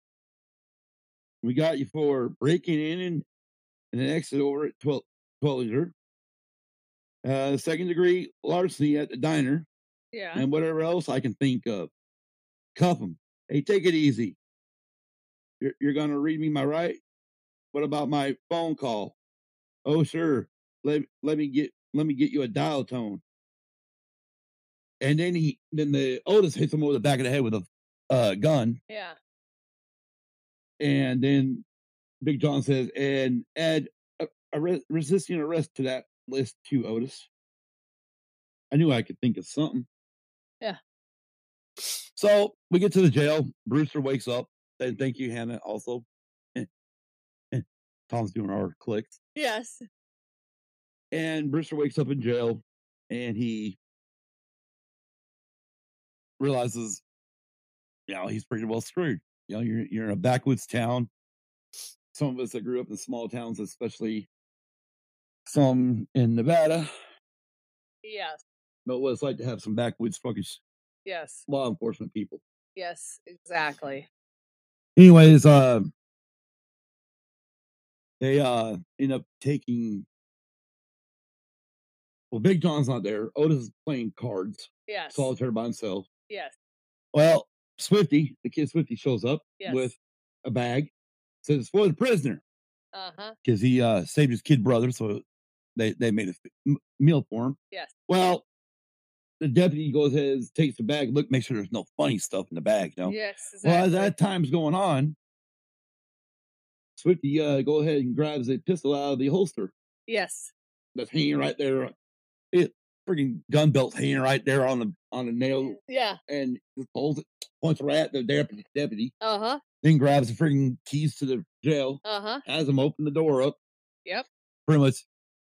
B: We got you for breaking in and an exit over at Twellinger. Second degree larceny at the diner.
A: Yeah.
B: And whatever else I can think of. Cuff him. Hey, take it easy. You're gonna read me my right? What about my phone call? Oh, sure. Let me get you a dial tone. And then the Otis hits him over the back of the head with a gun.
A: Yeah.
B: And then Big John says, and add resisting arrest to that list too, Otis. I knew I could think of something.
A: Yeah.
B: So we get to the jail. Brewster wakes up. And thank you, Hannah, also. Tom's doing our clicks.
A: Yes.
B: And Brewster wakes up in jail, and he realizes, he's pretty well screwed. You're in a backwoods town. Some of us that grew up in small towns, especially some in Nevada.
A: Yes.
B: Know what it's like to have some backwoods fucking law enforcement people.
A: Yes, exactly.
B: Anyways, they end up taking. Well, Big John's not there. Otis is playing cards.
A: Yes.
B: Solitaire by himself.
A: Yes.
B: Well, Swifty, the kid Swifty, shows up with a bag. Says it's for the prisoner. Because he saved his kid brother, so they made a meal for him.
A: Yes.
B: Well, the deputy goes ahead, takes the bag, make sure there's no funny stuff in the bag,
A: Yes, exactly.
B: Well, as that time's going on, Swifty go ahead and grabs a pistol out of the holster.
A: Yes.
B: That's hanging right there. It freaking gun belt's hanging right there on the nail.
A: Yeah.
B: And just holds it, points right at the deputy.
A: Then
B: grabs the freaking keys to the jail. Has him open the door up.
A: Yep.
B: Pretty much.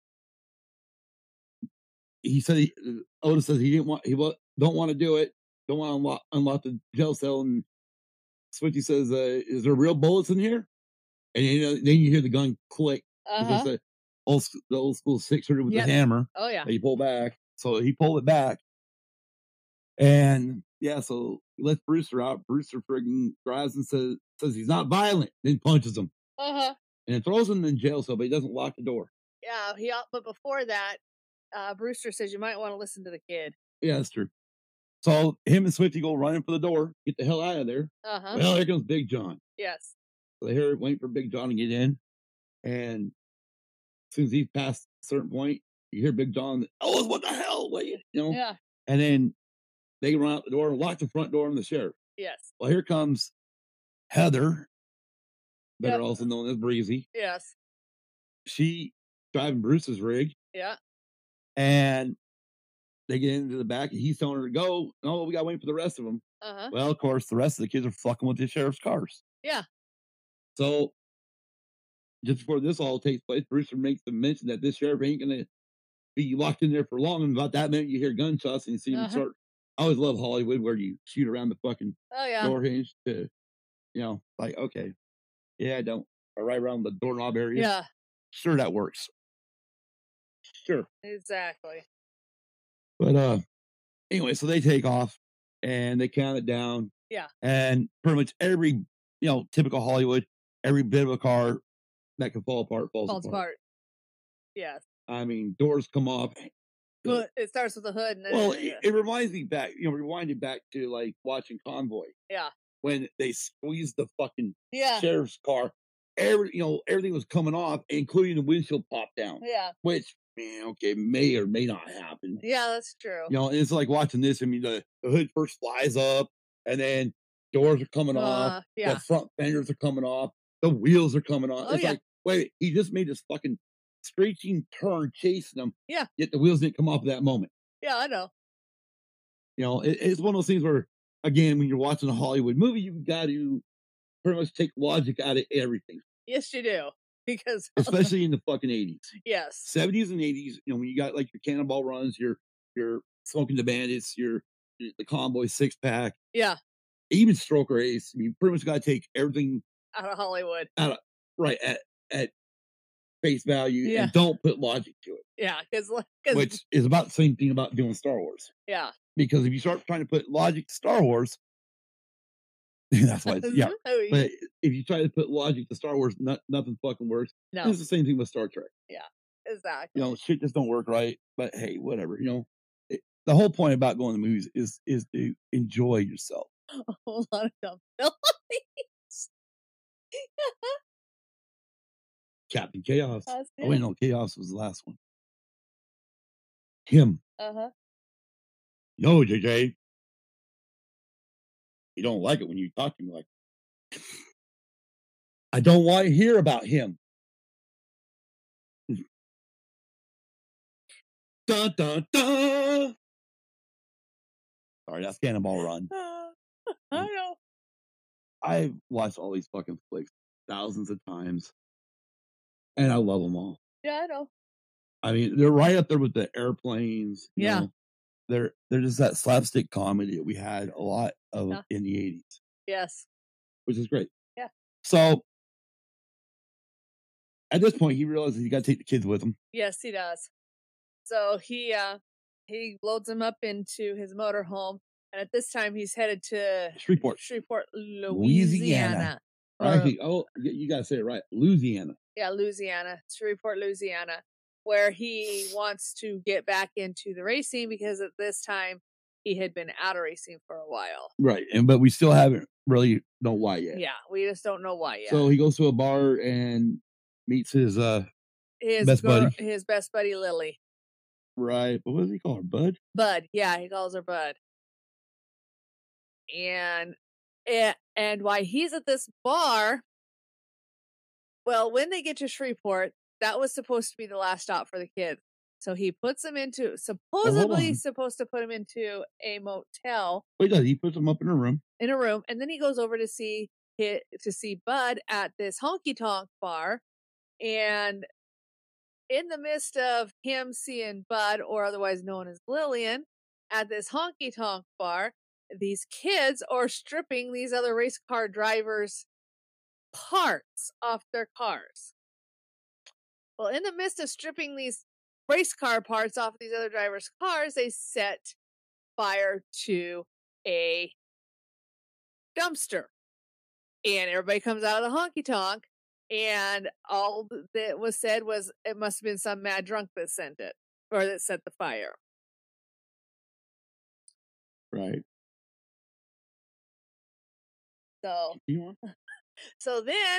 B: He said Otis says he don't want to do it. Don't want to unlock the jail cell. And Switchy says, "Is there real bullets in here?" And then you hear the gun click. The old school 600 with the hammer.
A: Oh yeah.
B: That you pull back. So he pulled it back. And so he lets Brewster out. Brewster friggin' grabs and says he's not violent. Then punches him. And throws him in jail cell, but he doesn't lock the door.
A: Yeah, but before that, Brewster says you might want to listen to the kid.
B: Yeah, that's true. So him and Swifty go running for the door, get the hell out of there. Well, here comes Big John.
A: Yes.
B: So they're waiting for Big John to get in. And as soon as he's past a certain point, you hear Big John, oh, what the hell? Wait,
A: Yeah.
B: And then they run out the door and lock the front door on the sheriff.
A: Yes.
B: Well, here comes Heather, better also known as Breezy.
A: Yes.
B: She driving Bruce's rig.
A: Yeah.
B: And they get into the back and he's telling her to go. No, we got to wait for the rest of them. Well, of course, the rest of the kids are fucking with the sheriff's cars.
A: Yeah.
B: So just before this all takes place, Brewster makes the mention that this sheriff ain't going to be locked in there for long. And about that minute, you hear gunshots and you see him start. I always love Hollywood where you shoot around the fucking door hinge to, like, okay. Yeah, don't. Or right around the doorknob area.
A: Yeah.
B: Sure, that works. Sure.
A: Exactly.
B: But anyway, so they take off and they count it down.
A: Yeah.
B: And pretty much every, typical Hollywood, every bit of a car that can fall apart falls apart.
A: Yes.
B: I mean, doors come off.
A: Well, it starts with the hood. And then
B: well, it reminds me back, rewinded back to like watching Convoy.
A: Yeah.
B: When they squeezed the fucking sheriff's car, everything was coming off, including the windshield popped down.
A: Yeah.
B: Which, may or may not happen.
A: Yeah, that's true.
B: It's like watching this. I mean, the hood first flies up, and then doors are coming off.
A: Yeah.
B: The front fenders are coming off. The wheels are coming off. It's like, wait, he just made this fucking screeching turn chasing them.
A: Yeah.
B: Yet the wheels didn't come off at that moment.
A: Yeah, I know.
B: It's one of those things where, again, when you're watching a Hollywood movie, you've got to pretty much take logic out of everything.
A: Yes, you do. Because
B: especially in the fucking 80s.
A: Yes.
B: 70s and 80s, when you got like your Cannonball Runs, your Smoking the Bandits, the Convoy 6-pack.
A: Yeah.
B: Even Stroker Ace. I mean, pretty much got to take everything
A: out of Hollywood.
B: Right, at face value and don't put logic to it.
A: Yeah,
B: which is about the same thing about doing Star Wars.
A: Yeah.
B: Because if you start trying to put logic to Star Wars, that's why it's, but if you try to put logic to Star Wars, nothing fucking works.
A: No.
B: It's the same thing with Star Trek.
A: Yeah, exactly.
B: Shit just don't work right. But hey, whatever. The whole point about going to the movies is to enjoy yourself.
A: A whole lot of dumb films.
B: Captain Chaos. Oh wait, no, Chaos was the last one. Him. Yo, JJ. You don't like it when you talk to me like I don't want to hear about him. Dun, dun, dun. Sorry, that's Cannonball Run.
A: I know.
B: I've watched all these fucking flicks thousands of times, and I love them all.
A: Yeah, I know.
B: I mean, they're right up there with the Airplanes. You know? They're just that slapstick comedy that we had a lot of in the 80s.
A: Yes.
B: Which is great.
A: Yeah.
B: So, at this point, he realizes he got to take the kids with him.
A: Yes, he does. So he loads them up into his motorhome, and at this time he's headed to
B: Shreveport,
A: Louisiana.
B: Actually, you gotta say it right, Louisiana.
A: Yeah, Louisiana, Shreveport, Louisiana, where he wants to get back into the racing because at this time he had been out of racing for a while.
B: Right, but we still haven't really know why yet.
A: Yeah, we just don't know why yet.
B: So he goes to a bar and meets his best
A: buddy Lily.
B: Right, but what does he call her? Bud?
A: Bud, yeah, he calls her Bud. And while he's at this bar, well, when they get to Shreveport, that was supposed to be the last stop for the kids. So he puts them supposedly supposed to put them into a motel.
B: He does. He puts them up in a room.
A: And then he goes over to see Bud at this honky tonk bar, and in the midst of him seeing Bud, or otherwise known as Lillian, at this honky tonk bar, these kids are stripping these other race car drivers' parts off their cars. Well, in the midst of stripping these race car parts off these other drivers' cars, they set fire to a dumpster. And everybody comes out of the honky tonk, And all that was said was it must have been some mad drunk that sent it or that set the fire.
B: Right.
A: So, so then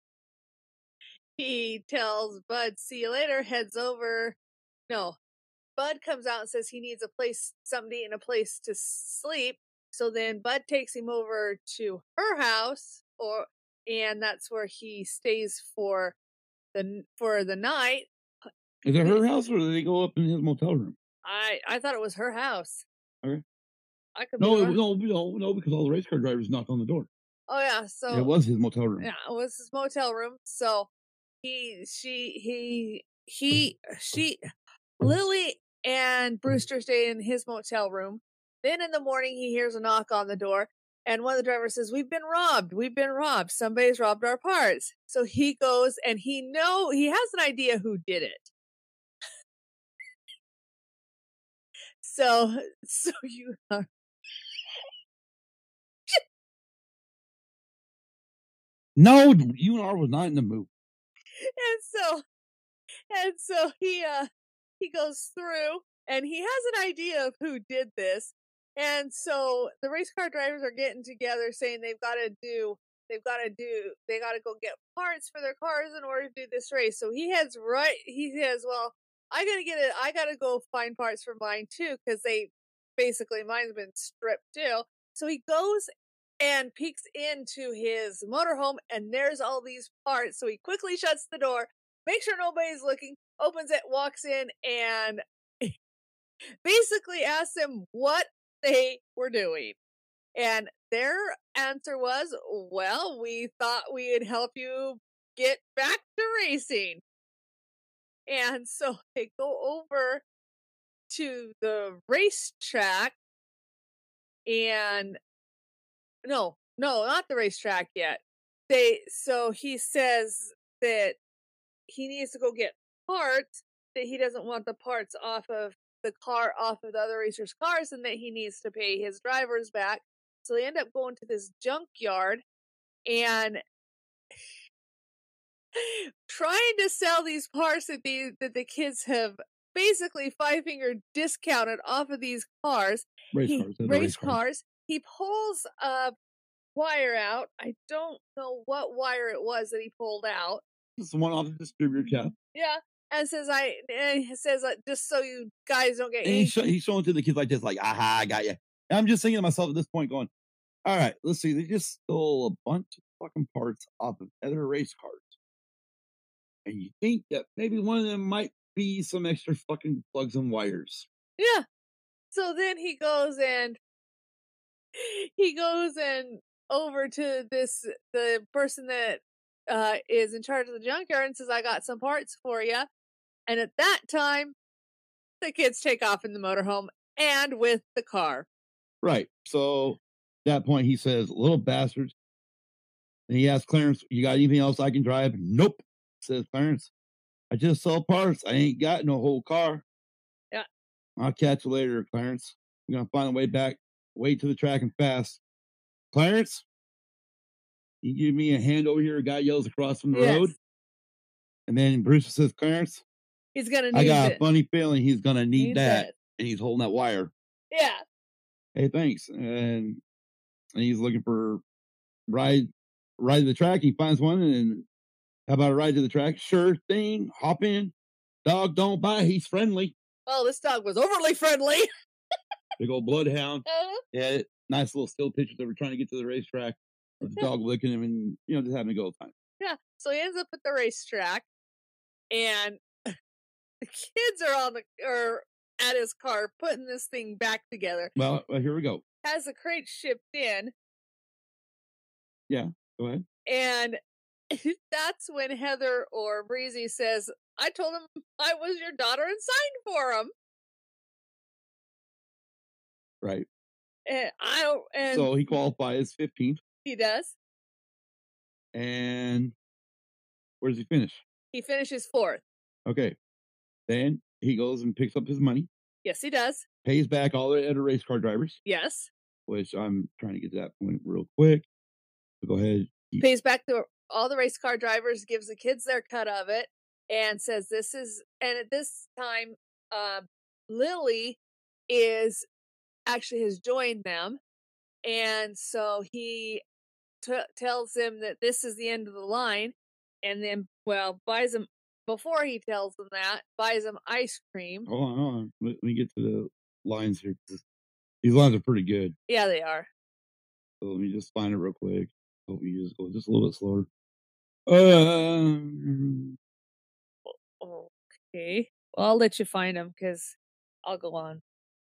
A: he tells Bud, "See you later." Heads over. No, Bud comes out and says he needs a place, something to eat and a place to sleep. So then Bud takes him over to her house, and that's where he stays for the night.
B: Is it her house or do they go up in his motel room?
A: I thought it was her house.
B: Okay.
A: I could
B: no, because all the race car drivers knocked on the door.
A: Oh yeah, so
B: it was his motel room.
A: Yeah, it was his motel room. So Lily and Brewster stayed in his motel room. Then in the morning, he hears a knock on the door, and one of the drivers says, "We've been robbed. We've been robbed. Somebody's robbed our parts." So he goes and he has an idea who did it. So you are.
B: No, UNR was not in the movie.
A: And so he goes through and he has an idea of who did this. And so the race car drivers are getting together saying they got to go get parts for their cars in order to do this race. So he says, "Well, I got to go find parts for mine too, because mine's been stripped too." So he goes and peeks into his motorhome, and there's all these parts. So he quickly shuts the door, makes sure nobody's looking, opens it, walks in, and basically asks them what they were doing. And their answer was, "Well, we thought we'd help you get back to racing." And so they go over to the racetrack and no, not the racetrack yet. So he says that he needs to go get parts, that he doesn't want the parts off of the other racers' cars, and that he needs to pay his drivers back. So they end up going to this junkyard and trying to sell these parts that the kids have basically five-finger discounted off of these cars. Race cars. He pulls a wire out. I don't know what wire it was that he pulled out.
B: It's the one off the distributor cap.
A: Yeah. And he says, just so you guys don't get.
B: And he's showing to the kids like this, like, "Aha, I got you." And I'm just thinking to myself at this point, going, "All right, let's see. They just stole a bunch of fucking parts off of other race cars, and you think that maybe one of them might be some extra fucking plugs and wires."
A: Yeah. So then he goes and over to the person that is in charge of the junkyard and says, "I got some parts for you." And at that time, the kids take off in the motorhome and with the car.
B: Right. So at that point, he says, "Little bastards." And he asks Clarence, "You got anything else I can drive?" "Nope," says Clarence. "I just sell parts. I ain't got no whole car."
A: Yeah.
B: "I'll catch you later, Clarence. We're going to find a way back. Wait to the track and fast." "Clarence, you give me a hand over here." A guy yells across from the road. And then Bruce says, "Clarence,
A: he's going to
B: I got a funny feeling he's going to need that." And he's holding that wire.
A: Yeah.
B: "Hey, thanks." And he's looking for ride to the track. He finds one. And how about a ride to the track? "Sure thing. Hop in. Dog don't bite. He's friendly."
A: Well, this dog was overly friendly.
B: Big old bloodhound. Yeah, nice little still pictures that we're trying to get to the racetrack of the dog licking him and, just having a good time.
A: Yeah. So he ends up at the racetrack, and the kids are at his car putting this thing back together.
B: Well, here we go.
A: Has the crate shipped in.
B: Yeah, go ahead.
A: And that's when Heather or Breezy says, "I told him I was your daughter and signed for him."
B: Right.
A: And
B: so he qualifies 15th.
A: He does.
B: And where does he finish?
A: He finishes 4th.
B: Okay. Then he goes and picks up his money.
A: Yes, he does.
B: Pays back all the other race car drivers.
A: Yes.
B: Which I'm trying to get to that point real quick. So go ahead.
A: Pays back all the race car drivers, gives the kids their cut of it, and says this is. And at this time, Lily is actually has joined them, and so he tells him that this is the end of the line, and then buys him before he tells them that buys him ice cream.
B: Hold on. Let me get to the lines here. These lines are pretty good.
A: Yeah, they are.
B: So let me just find it real quick. Hope you just go just a little bit slower.
A: Okay. Well, I'll let you find them because I'll go on.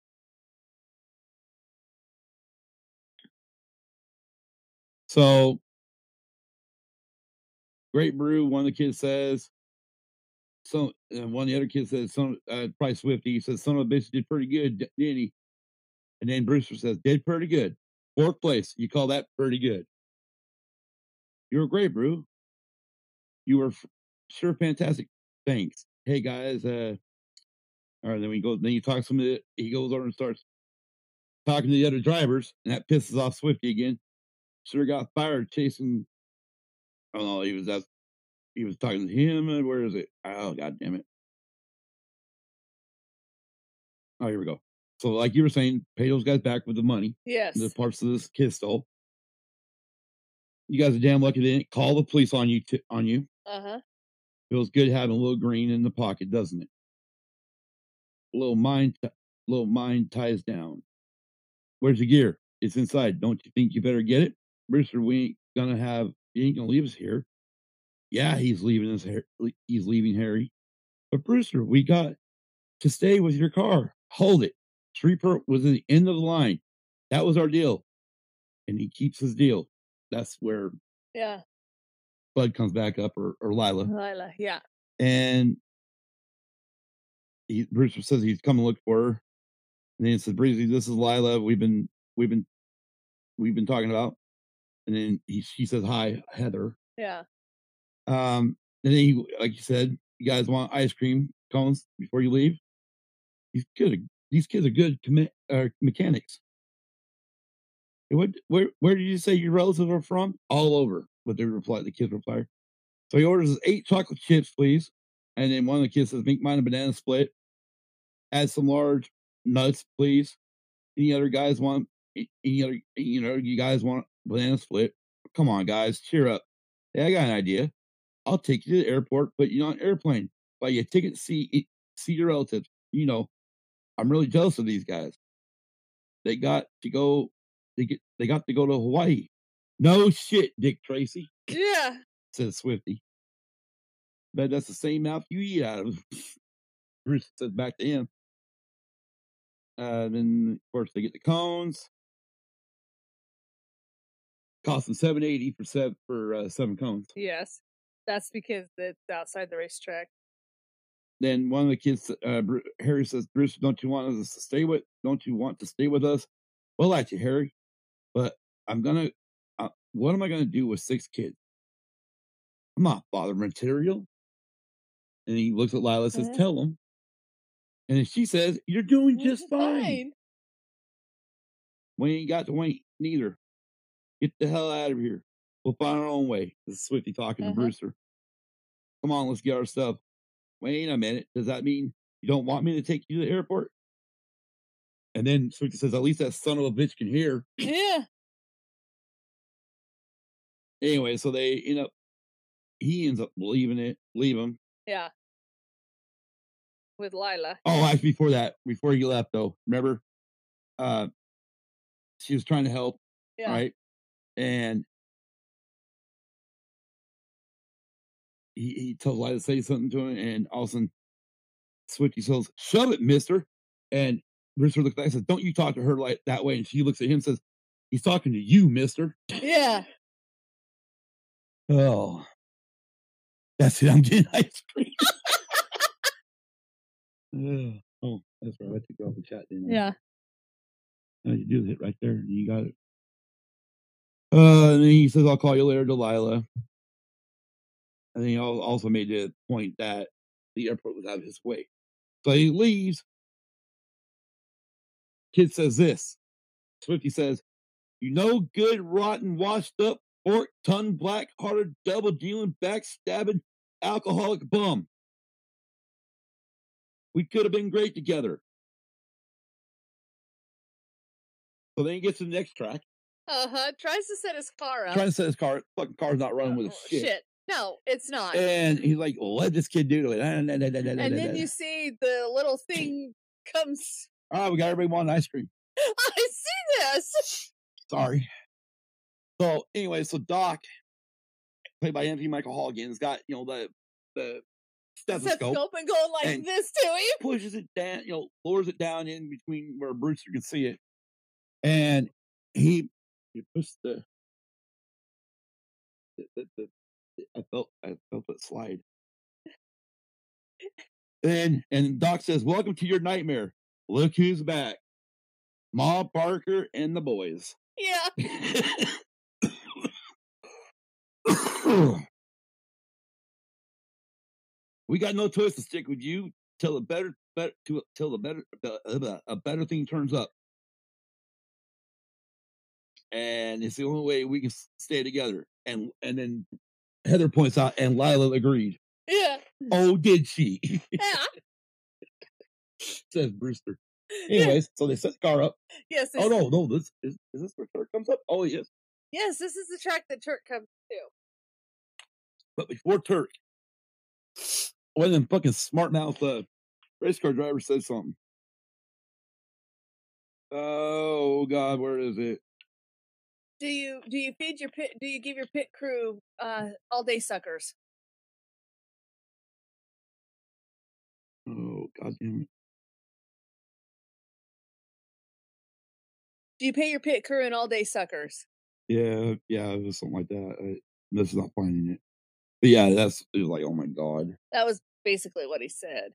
B: So, Great Brew, one of the kids says, and one of the other kids says, probably Swifty, he says, son of a bitch did pretty good, didn't he? And then Brewster says, did pretty good. 4th place. You call that pretty good? You were great, Brew. You were sure fantastic. Thanks. Hey, guys. All right, then you talk some of it. He goes over and starts talking to the other drivers, and that pisses off Swifty again. Sure got fired chasing. I don't know. He was talking to him. And where is it? Oh, God damn it. Oh, here we go. So, like you were saying, pay those guys back with the money.
A: Yes.
B: The parts of this kid stole. You guys are damn lucky they didn't call the police on you. Feels good having a little green in the pocket, doesn't it? Little mind ties down. Where's the gear? It's inside. Don't you think you better get it? Brewster, he ain't gonna leave us here. Yeah, he's leaving us here. He's leaving Harry. But Brewster, we got to stay with your car. Hold it. Shreveport was at the end of the line. That was our deal. And he keeps his deal. That's where Bud comes back up, or Lila.
A: Lila, yeah.
B: And Brewster says he's coming to look for her. And then he says, Breezy, this is Lila. We've been talking about. And then she says, hi, Heather.
A: Yeah.
B: And then like you said, you guys want ice cream cones before you leave? These kids are good mechanics. Where did you say your relatives are from? All over. But the kids reply. So he orders 8 chocolate chips, please. And then one of the kids says, make mine a banana split. Add some large nuts, please. You guys want banana split? Come on, guys, cheer up. Hey, I got an idea. I'll take you to the airport, put you on an airplane, buy you a ticket to see your relatives. I'm really jealous of these guys. They got to go. They got to go to Hawaii. No shit, Dick Tracy.
A: Yeah,
B: says Swifty. But that's the same mouth you eat out of. Bruce says back to him. Then of course they get the cones. Cost them $7.80 for 7 cones.
A: Yes, that's because it's outside the racetrack.
B: Then one of the kids, Harry says, Bruce, don't you want to stay with us? Well, at you, Harry. But what am I going to do with 6 kids? I'm not father material. And he looks at Lila and says, tell them. And she says, you're doing just fine. We ain't got to wait neither. Get the hell out of here. We'll find our own way. This is Swifty talking to Brewster. Come on, let's get our stuff. Wait a minute. Does that mean you don't want me to take you to the airport? And then Swifty says, at least that son of a bitch can hear.
A: Yeah.
B: Anyway, so he ends up leaving him.
A: Yeah. With Lila.
B: Oh, actually before he left though, remember? She was trying to help. Yeah. Right? And he tells Lila to say something to him, and all of a sudden Swifty says, shove it, mister. And Brewster looks back and says, don't you talk to her like that way. And she looks at him and says, he's talking to you, mister.
A: Yeah.
B: Oh. That's it. I'm getting ice cream. Oh, that's right. I took it off the chat, didn't I?
A: Yeah.
B: No, you do it right there. You got it. And then he says, I'll call you later, Delilah. And then he also made the point that the airport was out of his way. So he leaves. Kid says this. Swifty says, good, rotten, washed up 4-ton black-hearted, double-dealing, backstabbing, alcoholic bum. We could have been great together. So then he gets to the next track.
A: Tries to set his car up.
B: Trying to set his car. Fucking car's not running with his shit.
A: No, it's not.
B: And he's like, well, let this kid do it.
A: And then you see the little thing comes.
B: All right, we got everybody wanting ice cream.
A: I see this.
B: Sorry. So anyway, so Doc, played by Anthony Michael Hall again, has got, the stethoscope
A: and going like this to him.
B: Pushes it down, lowers it down in between where Brewster can see it. And he pushed I felt it slide. And Doc says, "Welcome to your nightmare. Look who's back. Ma Parker and the boys."
A: Yeah.
B: We got no choice to stick with you till a better thing turns up. And it's the only way we can stay together. And then Heather points out, and Lila agreed.
A: Yeah.
B: Oh, did she?
A: Yeah.
B: Says Brewster. Anyways, so they set the car up.
A: Yes.
B: Oh no! Is this where Turk comes up? Oh yes.
A: Yes, this is the track that Turk comes to.
B: But before Turk, one of them fucking smart mouth race car driver says something. Oh God, where is it?
A: Do you feed your pit? Do you give your pit crew all day suckers?
B: Oh God damn it!
A: Do you pay your pit crew in all day suckers?
B: Yeah, it was something like that. This is not finding it. But yeah, it was like, oh my God.
A: That was basically what he said.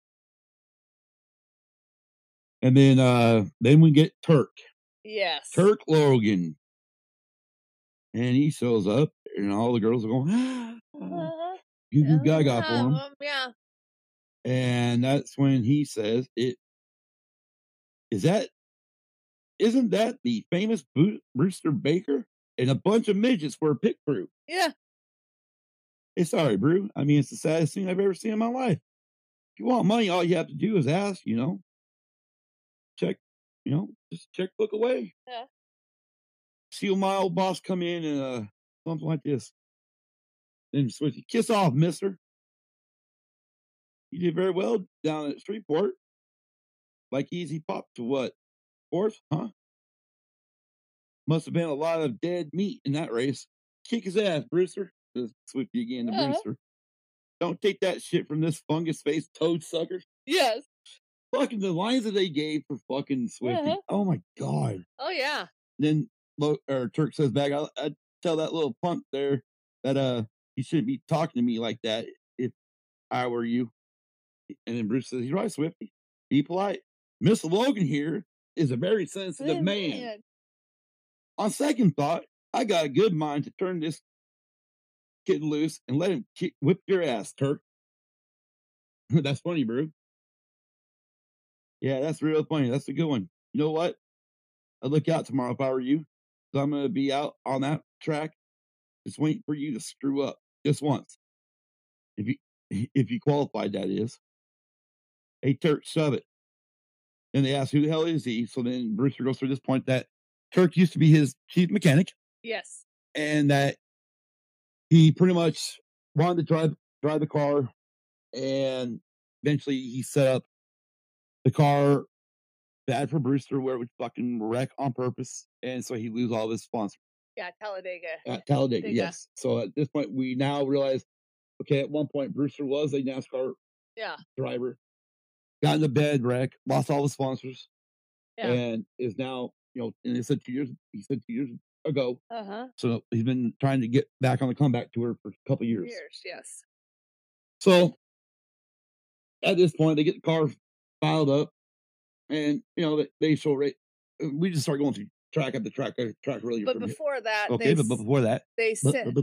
B: And then we get Turk.
A: Yes.
B: Turk Logan. And he shows up, and all the girls are going, goo goo gaga for him.
A: Yeah.
B: And that's when he says, isn't that the famous Brewster Baker? And a bunch of midgets for a pit crew.
A: Yeah.
B: Hey, sorry, Brew. I mean, it's the saddest thing I've ever seen in my life. If you want money, all you have to do is ask, check, just checkbook away.
A: Yeah.
B: See my old boss come in and something like this. Then switch. Kiss off, mister. You did very well down at Streetport. Like easy pop to what? Fourth, huh? Must have been a lot of dead meat in that race. Kick his ass, Brewster. Swifty again to Brewster. Don't take that shit from this fungus-faced toad sucker.
A: Yes.
B: Fucking the lines that they gave for fucking Swifty. Oh my God.
A: Oh yeah.
B: Then Turk says back, I'd tell that little punk there that he shouldn't be talking to me like that if I were you. And then Bruce says, he's right, Swifty. Be polite. Mr. Logan here is a very sensitive man. On second thought, I got a good mind to turn this kid loose and let him whip your ass, Turk. That's funny, bro. Yeah, that's real funny. That's a good one. You know what? I'd look out tomorrow if I were you. So I'm going to be out on that track just waiting for you to screw up just once. If you qualified, that is. Hey, Turk, shove it. And they ask, who the hell is he? So then Brewster goes through this point that Turk used to be his chief mechanic.
A: Yes.
B: And that he pretty much wanted to drive the car. And eventually he set up the car bad for Brewster where it would fucking wreck on purpose. And so he lose all of his sponsors.
A: Yeah, Talladega.
B: At Talladega, yes. So at this point, we now realize, okay, at one point, Brewster was a NASCAR driver. Got in the bed wreck, lost all the sponsors, and is now, and he said 2 years ago. So he's been trying to get back on the comeback tour for a couple years.
A: Yes.
B: So at this point, they get the car filed up, and they show rate. We just start going through track after track really.
A: But before that,
B: but before that,
A: they said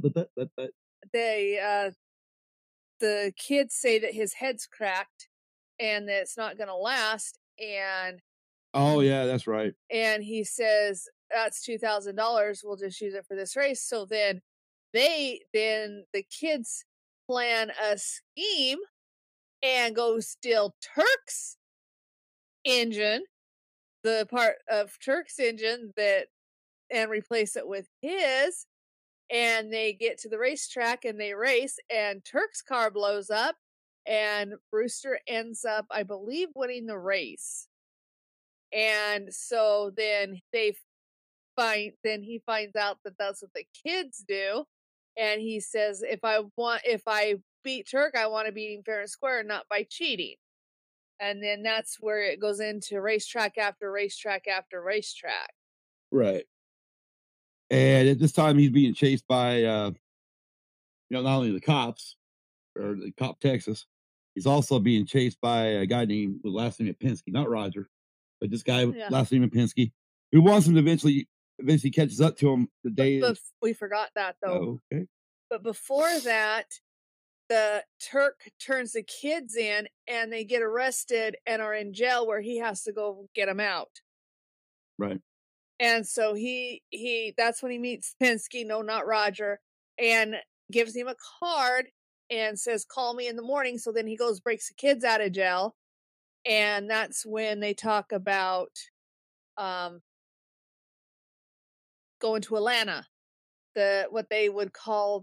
A: the kids say that his head's cracked and that it's not going to last. And
B: oh yeah, that's right.
A: And he says, that's $2,000. We'll just use it for this race. So then the kids plan a scheme and go steal Turk's engine, the part of Turk's engine and replace it with his. And they get to the racetrack and they race, and Turk's car blows up, and Brewster ends up, I believe, winning the race. And so then he finds out that that's what the kids do, and he says, if I beat Turk, I want to beat him fair and square, not by cheating. And then that's where it goes into racetrack after racetrack after racetrack.
B: Right. And at this time, he's being chased by, not only the cops or the cop Texas, he's also being chased by a guy named with last name Penske, not Roger, but this guy with last name Penske, who wants him to eventually catches up to him the day.
A: But we forgot that though.
B: Oh, okay.
A: But before that, the Turk turns the kids in, and they get arrested and are in jail, where he has to go get them out.
B: Right.
A: And so that's when he meets Penske, no, not Roger, and gives him a card and says, call me in the morning. So then he goes, breaks the kids out of jail. And that's when they talk about going to Atlanta, what they would call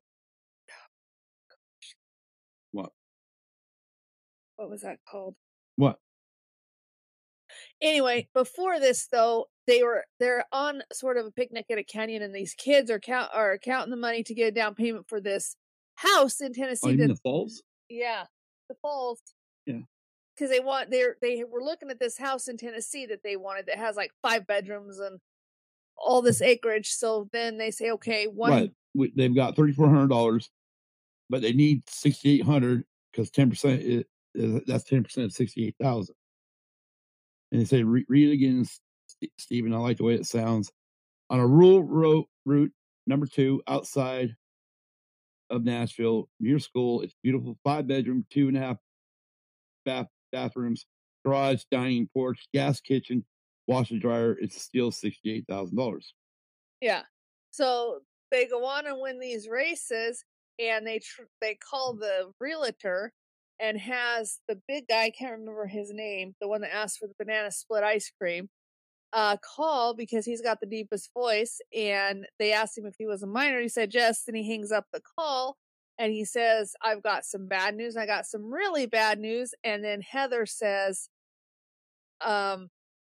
B: what
A: was that called?
B: What?
A: Anyway, before this though, they're on sort of a picnic at a canyon, and these kids are counting the money to get a down payment for this house in Tennessee.
B: Oh, you mean the Falls?
A: Yeah, the Falls.
B: Yeah.
A: Because they were looking at this house in Tennessee that they wanted that has like 5 bedrooms and all this acreage. So then they say, okay,
B: right. They've got $3,400, but they need $6,800 because 10% that's 10% of 68,000. And they say, read it again, Stephen. I like the way it sounds. On a rural route, number 2, outside of Nashville, near school. It's beautiful, 5-bedroom, 2.5 bathrooms, garage, dining, porch, gas kitchen, washer, dryer. It's still $68,000.
A: Yeah. So they go on and win these races, and they call the realtor, and has the big guy, I can't remember his name, the one that asked for the banana split ice cream, call, because he's got the deepest voice, and they asked him if he was a minor. He said yes, and he hangs up the call, and he says, I've got some bad news. I got some really bad news. And then Heather says,
B: well,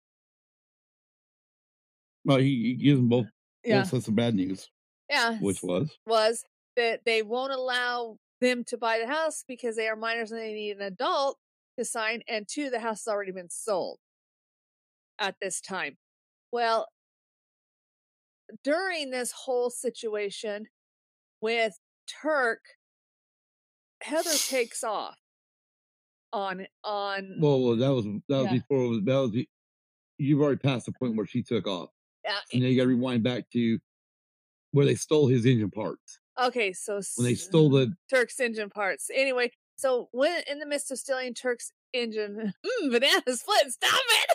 B: he gives them both sets of bad news.
A: Yeah.
B: Which was
A: that they won't allow them to buy the house because they are minors and they need an adult to sign. And 2, the house has already been sold at this time. Well, during this whole situation with Turk, Heather takes off on.
B: Well, that was before you've already passed the point where she took off.
A: Yeah.
B: And then you got to rewind back to where they stole his engine parts.
A: Okay, so
B: when they stole the
A: Turk's engine parts. Anyway, so when in the midst of stealing Turk's engine, banana split, stop it.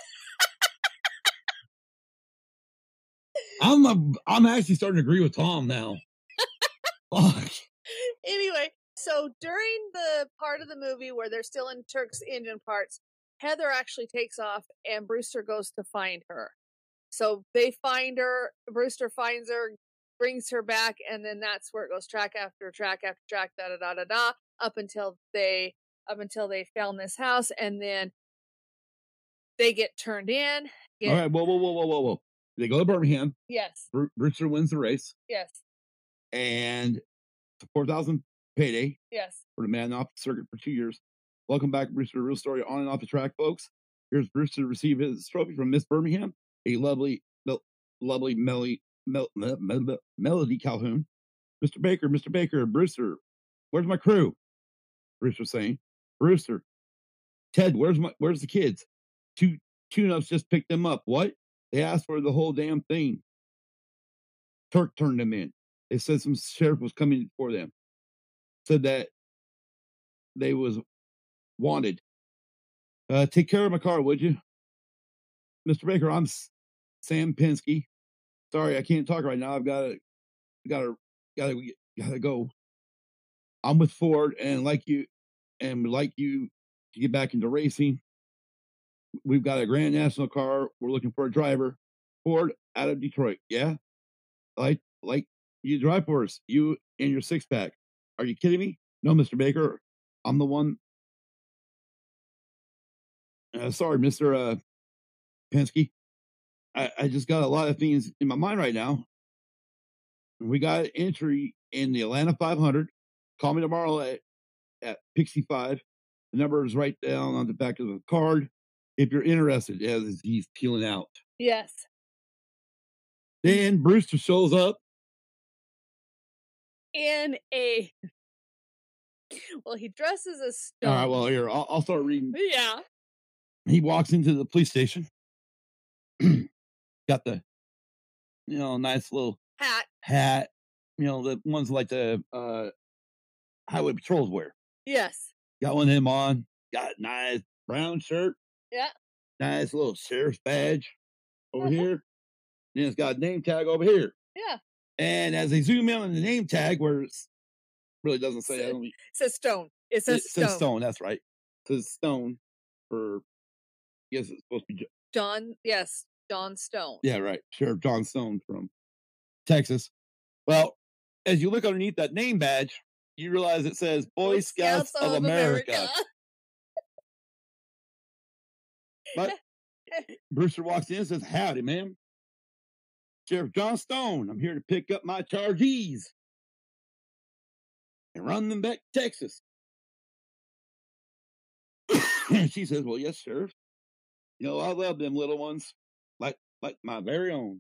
B: I'm actually starting to agree with Tom now. Fuck.
A: Anyway, so during the part of the movie where they're stealing Turk's engine parts, Heather actually takes off, and Brewster goes to find her. So they find her, Brewster finds her, brings her back, and then that's where it goes track after track after track, up until they found this house, and then they get turned in.
B: All right, whoa. They go to Birmingham.
A: Yes.
B: Brewster wins the race.
A: Yes.
B: And it's a $4,000 payday.
A: Yes.
B: For the man off the circuit for 2 years. Welcome back, Brewster. Real story on and off the track, folks. Here's Brewster to receive his trophy from Miss Birmingham, a lovely Melody Calhoun. Mr. Baker, Brewster, where's my crew? Brewster saying, Brewster, Ted, where's the kids? 2 tune-ups just picked them up. What? They asked for the whole damn thing. Turk turned them in. They said some sheriff was coming for them. Said that they was wanted. Take care of my car, would you? Mr. Baker, I'm Sam Penske. sorry, I can't talk right now. I've gotta go. I'm with Ford, and would like you to get back into racing. We've got a Grand National car. We're looking for a driver. Ford out of Detroit. Yeah, like you drive for us. You and your six pack. Are you kidding me? No, Mr. Baker. I'm the one. Sorry, Mr. Penske. I just got a lot of things in my mind right now. We got an entry in the Atlanta 500. Call me tomorrow at Pixie 5. The number is right down on the back of the card. If you're interested, as he's peeling out.
A: Yes.
B: Then Brewster shows up.
A: In a. Well, he dresses as Stone.
B: All right, well, here, I'll start reading.
A: Yeah.
B: He walks into the police station. Got the, nice little hat. The ones like the highway patrols wear.
A: Yes.
B: Got one of them on. Got a nice brown shirt.
A: Yeah.
B: Nice little sheriff's badge over here. Then it's got a name tag over here.
A: Yeah.
B: And as they zoom in on the name tag, where it really doesn't say,
A: it says Stone. It says
B: Stone. That's right. It says Stone for, I guess it's supposed to be
A: John. Yes, John Stone.
B: Yeah, right. Sheriff John Stone from Texas. Well, as you look underneath that name badge, you realize it says Boy Scouts of America. But Brewster walks in and says, "Howdy, ma'am. Sheriff John Stone. I'm here to pick up my chargees and run them back to Texas." And she says, "Well, yes, Sheriff. I love them little ones like my very own."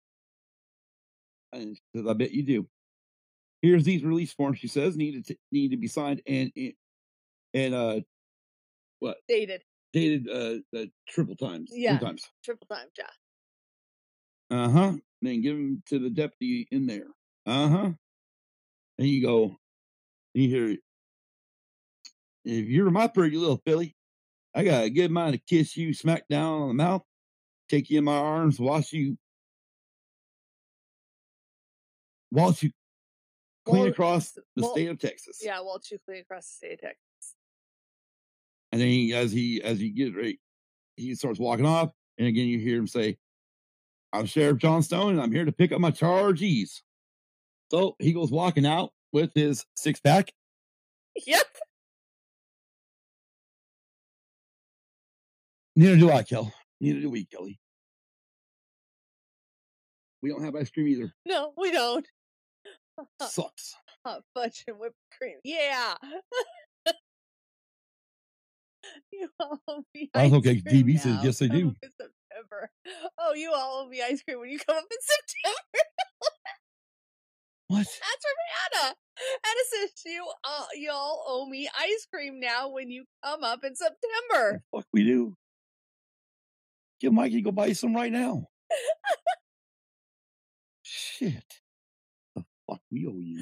B: And she says, "I bet you do. Here's these release forms," she says, need to be signed and what?
A: Dated
B: triple times.
A: Yeah.
B: 3 times.
A: Triple times, yeah.
B: Uh-huh. Then give them to the deputy in there. Uh-huh. And you go, you hear, "If you're my pretty little filly, I got a good mind to kiss you smack down on the mouth, take you in my arms, watch you clean across the state of Texas."
A: Yeah, waltz you clean across the state of Texas.
B: And then as he gets ready, he starts walking off, and again you hear him say, "I'm Sheriff John Stone, and I'm here to pick up my chargees." So he goes walking out with his 6-pack.
A: Yep.
B: Neither do I, Kel. Neither do we, Kelly. We don't have ice cream either.
A: No, we don't.
B: Sucks.
A: Hot fudge and whipped cream. Yeah. You all owe me
B: That's
A: ice
B: okay.
A: cream
B: DB says
A: now.
B: yes, they
A: Come
B: do.
A: up in September. Oh, you all owe me ice cream when you come up in September.
B: What?
A: That's from Anna. Anna says you all owe me ice cream now when you come up in September.
B: The fuck we do. Get Mikey go buy some right now. Shit. The fuck we owe you.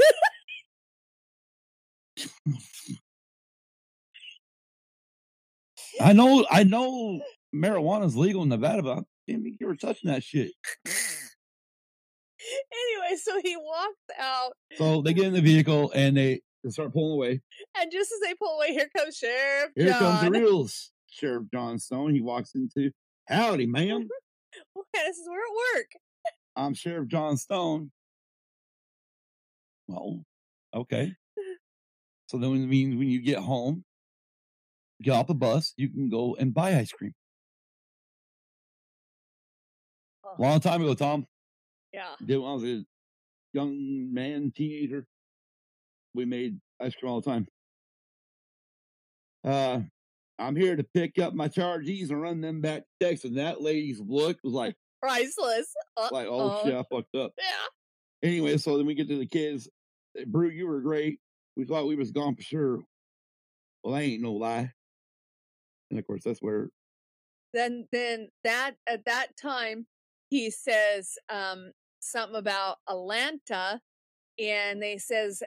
B: I know marijuana's legal in Nevada, but I didn't think you were touching that shit.
A: Anyway, so he walks out.
B: So they get in the vehicle and they start pulling away.
A: And just as they pull away, here comes Sheriff
B: Here
A: John.
B: comes the real Sheriff John Stone. He walks into, "Howdy, ma'am."
A: Well, this is where it work.
B: "I'm Sheriff John Stone." Well, okay. So then it means when you get home, get off the bus, you can go and buy ice cream.
A: Oh.
B: Long time ago, Tom.
A: Yeah.
B: When I was a young man, teenager, we made ice cream all the time. "I'm here to pick up my chargees and run them back to Texas." And that lady's look was like
A: priceless.
B: Like, oh shit, I fucked up.
A: Yeah.
B: Anyway, so then we get to the kids. "Brew, you were great. We thought we was gone for sure." Well, that ain't no lie. And of course, that's where.
A: Then that at that time he says something about Atlanta, and they says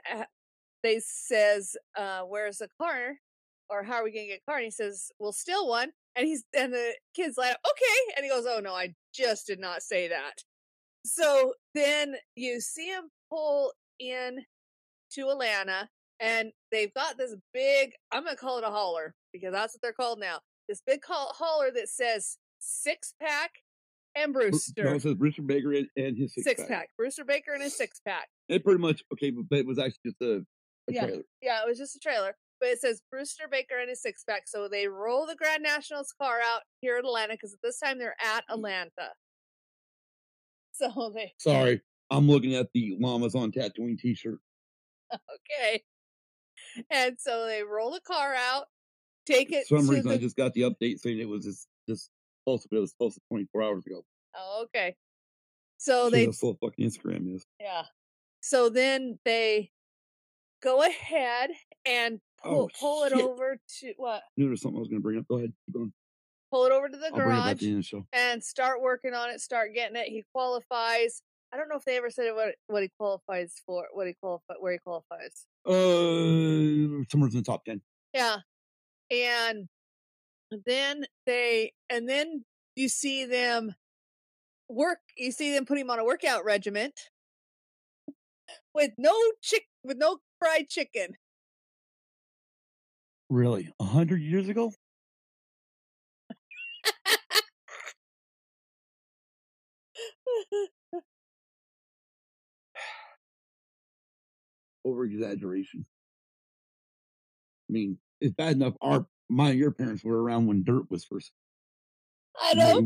A: where's the car, or how are we gonna get a car? And he says, "We'll steal one." And the kid's like, "Okay," and he goes, "Oh no, I just did not say that." So then you see him pull in to Atlanta, and they've got this big, I'm going to call it a hauler because that's what they're called now. This big hauler that says 6-pack and Brewster.
B: No, it says Brewster Baker and his
A: 6-pack. Brewster Baker and his 6-pack.
B: It pretty much, okay, but it was actually just a trailer.
A: Yeah, it was just a trailer. But it says Brewster Baker and his 6-pack. So they roll the Grand Nationals car out here at Atlanta because at this time they're at Atlanta. So they.
B: Sorry, I'm looking at the Llamas on Tatooine t-shirt.
A: Okay. And so they roll the car out, take it.
B: For some reason, I just got the update saying it was just supposed to 24 hours ago.
A: Oh, okay. So they.
B: That's what fucking Instagram is.
A: Yeah. So then they go ahead and pull it over to what?
B: I knew there was something I was going to bring up. Go ahead. Keep going.
A: Pull it over to the garage
B: the end of the show.
A: And start working on it. Start getting it. He qualifies. I don't know if they ever said what he qualifies for. Where he qualifies.
B: Somewhere in the top 10.
A: Yeah, and then you see them work. You see them put him on a workout regiment with no fried chicken.
B: Really? 100 years ago? Over exaggeration. I mean, it's bad enough your parents were around when dirt was first.
A: I know.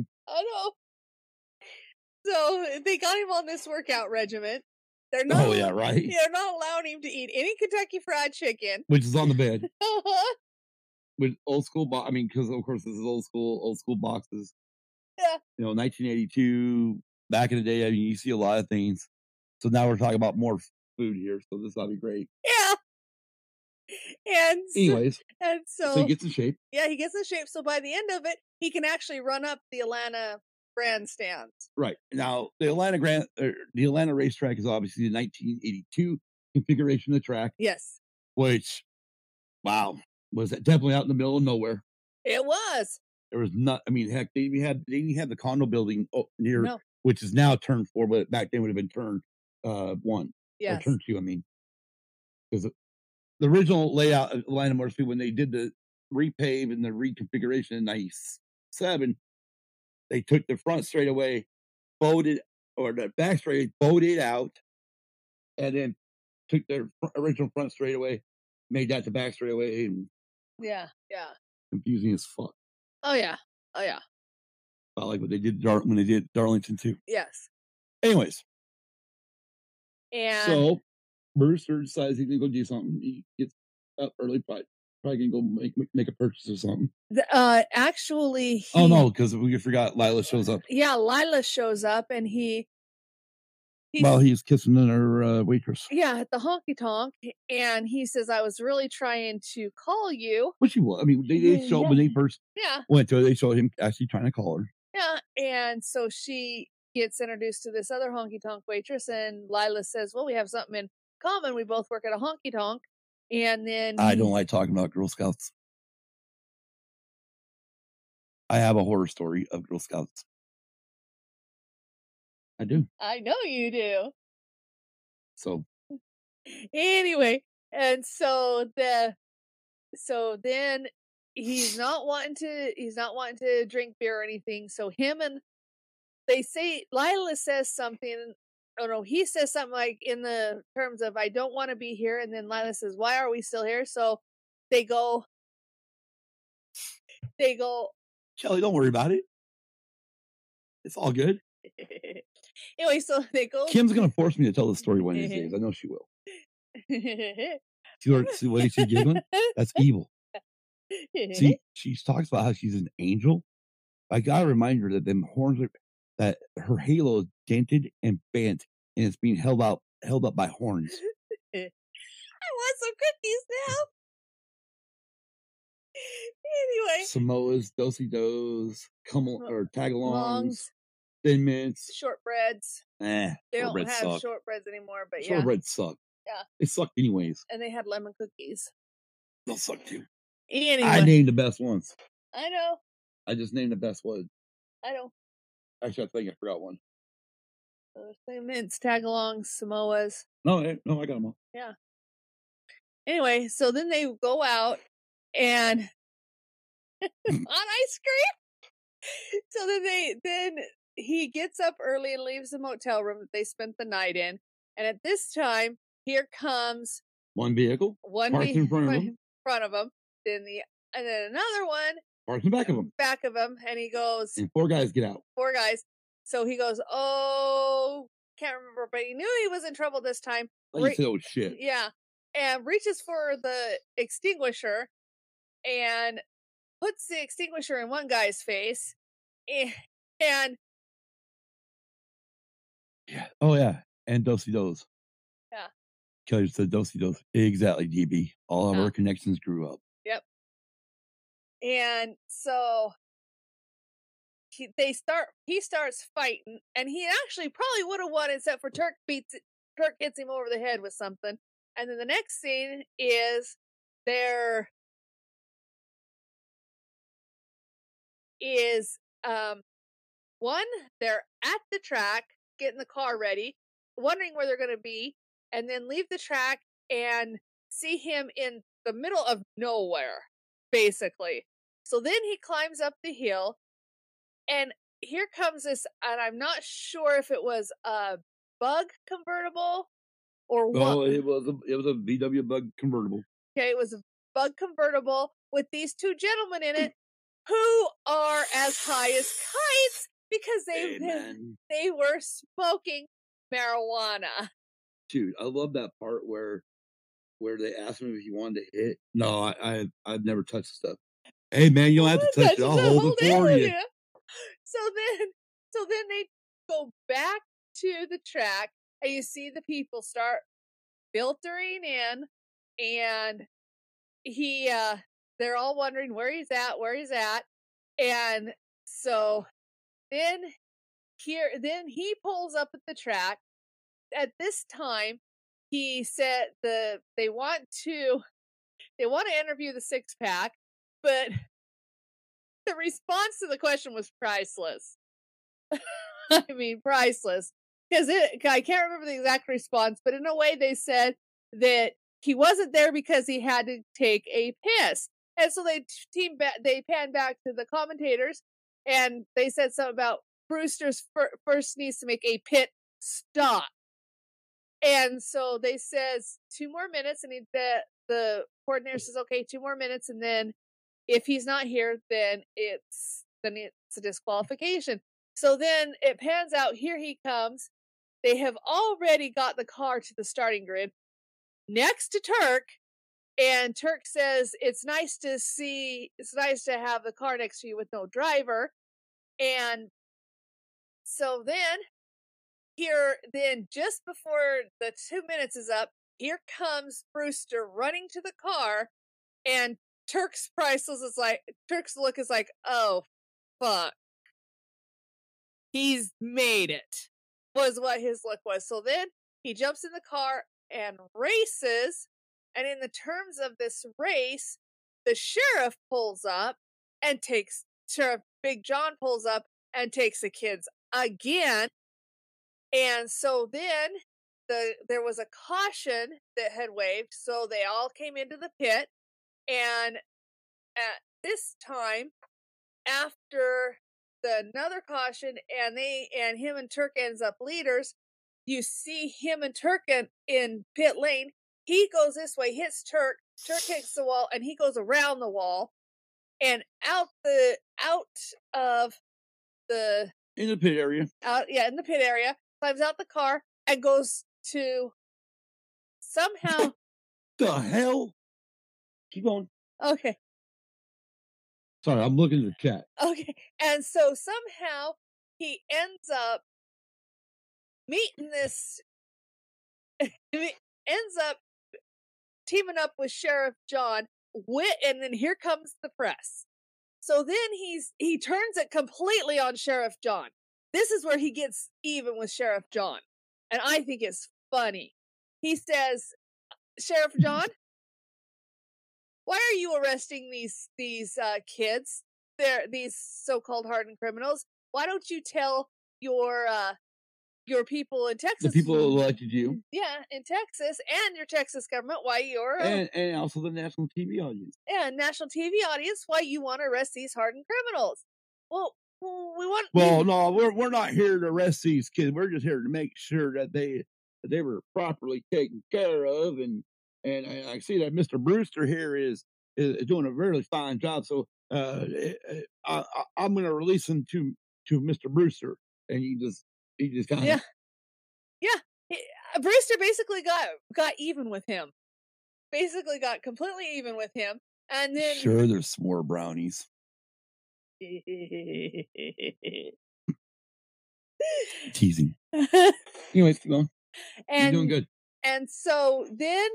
A: So they got him on this workout regiment. They're not.
B: Oh yeah, right.
A: They're not allowing him to eat any Kentucky Fried Chicken,
B: which is on the bed. With old school, I mean, because of course this is old school boxes.
A: Yeah.
B: 1982. Back in the day, I mean, you see a lot of things. So now we're talking about more food here, so this will be great.
A: Yeah. And
B: anyways,
A: so
B: he gets in shape.
A: Yeah, he gets in shape. So by the end of it, he can actually run up the Atlanta grandstands.
B: Right. Now, the Atlanta racetrack is obviously the 1982 configuration of the track.
A: Yes.
B: Which, wow, was definitely out in the middle of nowhere.
A: It was.
B: There was not. I mean, heck, they even had the condo building near, which is now turn 4, but back then would have been turn 1.
A: Yes.
B: Or turn 2. I mean, because the original layout of Atlanta Motor Speed, when they did the repave and the reconfiguration in '97, they took the front straightaway, the back straightaway, bowed out, and then took their original front straightaway, made that the back straightaway, and
A: yeah,
B: confusing as fuck.
A: Oh yeah.
B: I like what they did when they did Darlington too.
A: Yes.
B: Anyways,
A: and
B: so Brewster decides he's gonna go do something. He gets up early, probably gonna go make a purchase or something.
A: Actually,
B: oh no, because we forgot Lila shows up.
A: Yeah, Lila shows up, and he's
B: kissing her waitress.
A: Yeah, at the honky tonk, and he says, "I was really trying to call you."
B: Which he was. I mean, they showed when they first went to her, they showed him actually trying to call her.
A: Yeah, and so she gets introduced to this other honky tonk waitress, and Lila says, "Well, we have something in common. We both work at a honky tonk." And then
B: I don't like talking about Girl Scouts. I have a horror story of Girl Scouts. I do.
A: I know you do.
B: So
A: anyway, and so then he's not wanting to drink beer or anything. So they say Lila says something. Oh no, he says something like in the terms of "I don't want to be here," and then Lila says, "Why are we still here?" So they go.
B: Kelly, don't worry about it. It's all good.
A: Anyway, so they go.
B: Kim's gonna force me to tell the story one of these days. I know she will. See what she's giggling? That's evil. See, she talks about how she's an angel. I gotta remind her that them horns that her halo is dented and bent, and it's being held up by horns.
A: I want some cookies now. Anyway,
B: Samoas, do-si-dos, or tagalongs, Thin Mints,
A: shortbreads.
B: They
A: don't have shortbreads anymore, but
B: shortbreads suck.
A: Yeah,
B: they suck anyways.
A: And they had lemon cookies.
B: They'll suck too.
A: Anyway,
B: I named the best ones.
A: I know.
B: I just named the best one.
A: I know.
B: Actually, I think I forgot one.
A: Mints, tagalongs, Samoas.
B: No, I got them all.
A: Yeah. Anyway, so then they go out and on ice cream. So then he gets up early and leaves the motel room that they spent the night in. And at this time, here comes
B: one vehicle, parked in front of him.
A: And then another one
B: parked in back of him.
A: And he goes,
B: and 4 guys get out.
A: 4 guys. So he goes, oh, can't remember, but he knew he was in trouble this time.
B: Oh shit.
A: Yeah. And reaches for the extinguisher and puts the extinguisher in one guy's face. And
B: yeah. Oh yeah. And do-si-dos.
A: Yeah.
B: Kelly said do-si-dos. Exactly, DB. All of our connections grew up.
A: Yep. And so he starts fighting, and he actually probably would have won except for Turk hits him over the head with something. And then the next scene is they're at the track getting the car ready, wondering where they're going to be, and then leave the track and see him in the middle of nowhere, basically. So then he climbs up the hill, and here comes this, and I'm not sure if it was a bug convertible or what.
B: Oh, it was a VW bug convertible.
A: Okay, it was a bug convertible with these 2 gentlemen in it who are as high as kites because they were smoking marijuana.
B: Dude, I love that part where they asked him if he wanted to hit. No, I've never touched stuff. Hey man, you don't have to touch it. I'll hold it for you.
A: So then they go back to the track, and you see the people start filtering in, and they're all wondering where he's at. And so then he pulls up at the track. At this time, he said they want to interview the 6-pack, but the response to the question was priceless. I mean, priceless. Because I can't remember the exact response, but in a way they said that he wasn't there because he had to take a piss. And so they pan back to the commentators, and they said something about Brewster's first needs to make a pit stop. And so they says 2 more minutes, and the coordinator says, okay, 2 more minutes, and then if he's not here, then it's a disqualification. So then it pans out, here he comes. They have already got the car to the starting grid next to Turk, and Turk says it's nice to have the car next to you with no driver. And so then just before the 2 minutes is up, here comes Brewster running to the car, and Turk's look is like, oh fuck, he's made it, was what his look was. So then he jumps in the car and races, and in the terms of this race, the sheriff pulls up and takes Sheriff Big John pulls up and takes the kids again. And so then there was a caution that had waved, so they all came into the pit. And at this time, after another caution, and him and Turk ends up leaders, you see him and Turk in pit lane. He goes this way, hits Turk hits the wall, and he goes around the wall and
B: in the pit area.
A: In the pit area, climbs out the car and goes to somehow.
B: The hell? Keep going.
A: Okay.
B: Sorry, I'm looking at the chat.
A: Okay. And so somehow he ends up meeting ends up teaming up with Sheriff John, and then here comes the press. So then he turns it completely on Sheriff John. This is where he gets even with Sheriff John, and I think it's funny. He says, Sheriff John, why are you arresting these kids? They're these so-called hardened criminals. Why don't you tell your your people in Texas.
B: The people who elected you.
A: Yeah, in Texas, and your Texas government, why you're
B: and also the national TV audience.
A: Yeah, national TV audience, why you want to arrest these hardened criminals. Well, we want.
B: Well, no, we're not here to arrest these kids. We're just here to make sure that they were properly taken care of, and I see that Mr. Brewster here is doing a really fine job. So I'm going to release him to Mr. Brewster, and he just kind of
A: Brewster basically got even with him. Basically got completely even with him, and then
B: sure, there's some more brownies. Teasing. Anyways, keep going. You're doing good.
A: And so then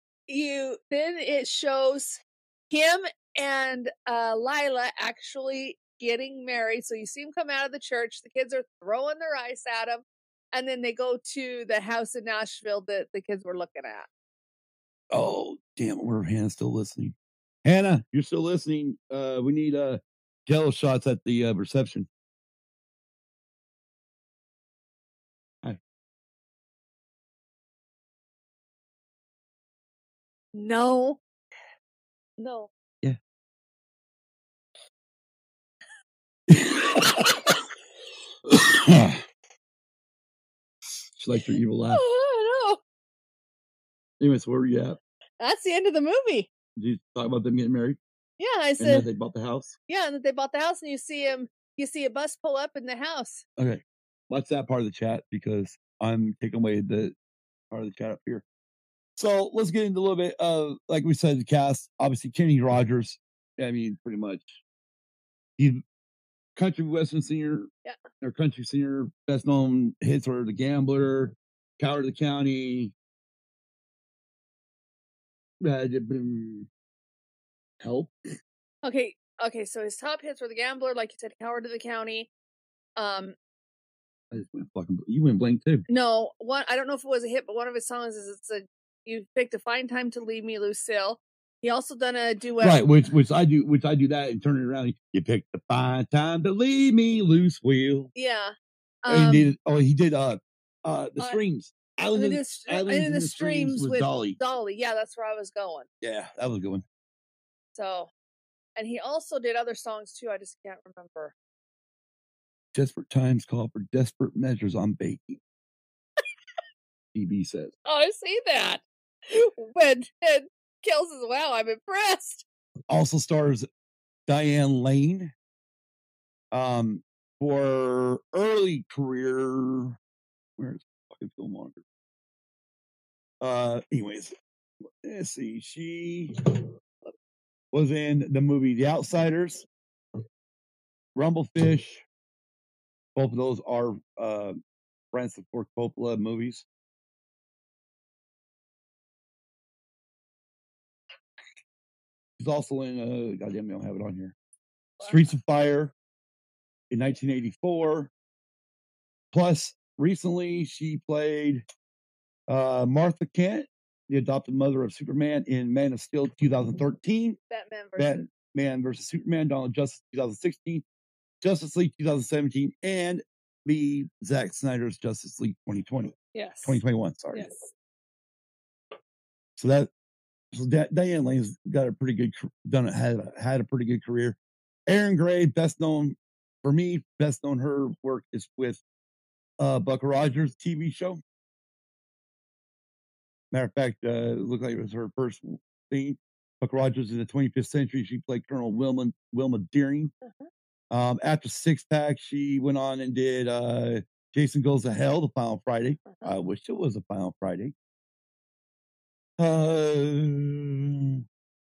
A: it shows him and Lila actually getting married. So you see him come out of the church. The kids are throwing their ice at him, and then they go to the house in Nashville that the kids were looking at.
B: Oh, damn it. Where Hannah's still listening. Hannah, you're still listening. We need Jello shots at the reception. Hi.
A: No.
B: Yeah. She likes her evil laugh.
A: Oh, I know.
B: Anyways, where were you at?
A: That's the end of the movie.
B: Did you talk about them getting married?
A: Yeah, I said.
B: And that they bought the house?
A: Yeah, and that they bought the house, and you see a bus pull up in the house.
B: Okay. Watch that part of the chat because I'm taking away the part of the chat up here. So let's get into a little bit of, like we said, the cast. Obviously, Kenny Rogers. I mean, pretty much. He's country western singer.
A: Yeah.
B: Or country singer. Best known hits are The Gambler, Coward of the County. Help.
A: Okay, so his top hits were The Gambler, like you said, Coward of the County.
B: I just went fucking. You went blank too.
A: No, I don't know if it was a hit, but one of his songs is "You Picked a Fine Time to Leave Me, Lucille." He also done a duet,
B: right? Which I do that and turn it around. You picked a fine time to leave me, Lucille.
A: Yeah.
B: He did the Streams.
A: Island in the Streams with
B: Dolly.
A: Dolly. Yeah, that's where I was going.
B: Yeah, that was a good one.
A: So, and he also did other songs too. I just can't remember.
B: Desperate times call for desperate measures on baking. DB says.
A: Oh, I see that. When Kel says, "Wow, I'm impressed."
B: Also stars Diane Lane. For early career, where's fucking Filmmonger? Anyways, let's see. She was in the movie The Outsiders, Rumblefish. Both of those are Francis Ford Coppola movies. She's also in goddamn, I don't have it on here. Streets of Fire in 1984. Plus, recently she played Martha Kent, the adopted mother of Superman, in Man of Steel 2013. Batman versus Superman, Dawn of Justice 2016, Justice League 2017, and the Zack Snyder's Justice League 2020.
A: Yes.
B: 2021, sorry.
A: Yes.
B: So Diane Lane's got a pretty good had a pretty good career. Erin Gray, best known her work is with Buck Rogers TV show. Matter of fact, it looked like it was her first thing. Buck Rogers in the 25th century. She played Colonel Wilma Deering. Uh-huh. After Six Pack, she went on and did Jason Goes to Hell, the final Friday. Uh-huh. I wish it was a final Friday. Nothing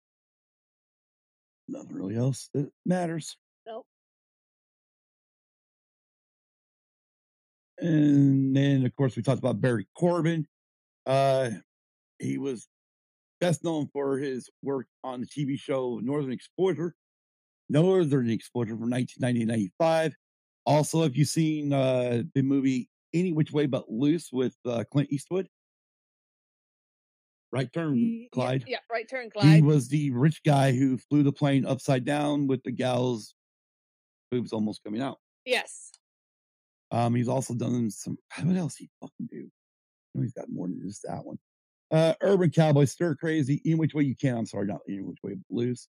B: really else that matters.
A: Nope.
B: And then, of course, we talked about Barry Corbin. He was best known for his work on the TV show Northern Exposure from 1990 to 1995. Also, if you've seen the movie Any Which Way But Loose with Clint Eastwood, Right Turn, Clyde.
A: Yeah, Right Turn, Clyde.
B: He was the rich guy who flew the plane upside down with the gal's boobs almost coming out.
A: Yes.
B: He's also done some. What else he fucking do? No, he's got more than just that one. Urban Cowboy, Stir Crazy, In Which Way You Can. I'm sorry, not In Which Way Blues.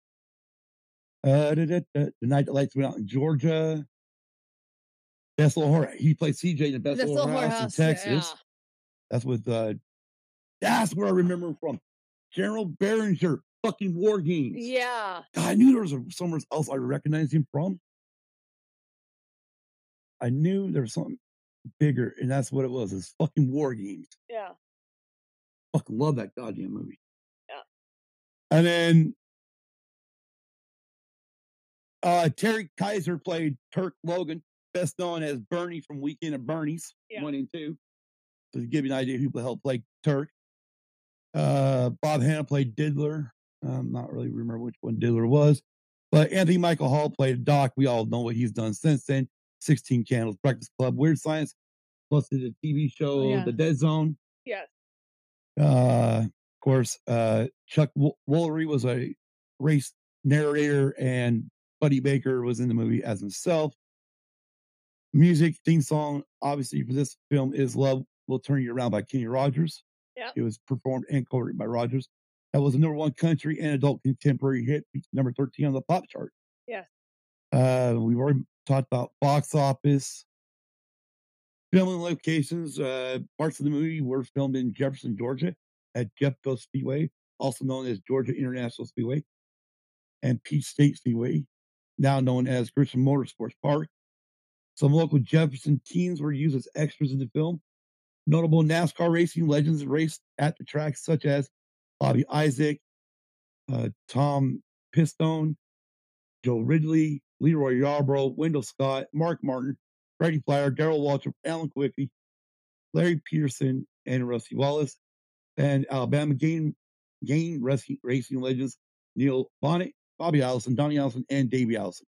B: The Night That Lights Went Out in Georgia. Best Little Whorehouse. He played CJ in the Best Little Whorehouse in Texas. Yeah. That's with. That's where I remember him from. General Behringer, fucking War Games.
A: Yeah.
B: God, I knew there was somewhere else I recognized him from. I knew there was something bigger, and that's what it was. It's fucking War Games.
A: Yeah.
B: Fucking love that goddamn movie.
A: Yeah.
B: And then Terry Kaiser played Turk Logan, best known as Bernie from Weekend at Bernie's 1 and 2. So to give you an idea who helped play Turk. Bob Hanna played Diddler. I'm not really remember which one Diddler was. But Anthony Michael Hall played Doc. We all know what he's done since then. 16 Candles, Breakfast Club, Weird Science, plus the TV show The Dead Zone.
A: Yes.
B: Of course, Chuck Woolery was a race narrator, and Buddy Baker was in the movie as himself. Music theme song, obviously, for this film is Love Will Turn You Around by Kenny Rogers.
A: Yep.
B: It was performed and co-written by Rogers. That was a #1 country and adult contemporary hit, number 13 on the pop chart.
A: Yes.
B: We've already talked about box office. Filming locations, parts of the movie were filmed in Jefferson, Georgia at Jeffco Speedway, also known as Georgia International Speedway, and Peach State Speedway, now known as Christian Motorsports Park. Some local Jefferson teams were used as extras in the film. Notable NASCAR racing legends raced at the track, such as Bobby Isaac, Tom Pistone, Joe Ridley, Leroy Yarbrough, Wendell Scott, Mark Martin, Freddie Flyer, Darrell Waltrip, Alan Quickly, Larry Peterson, and Rusty Wallace, and Alabama game racing legends Neil Bonnet, Bobby Allison, Donnie Allison, and Davey Allison.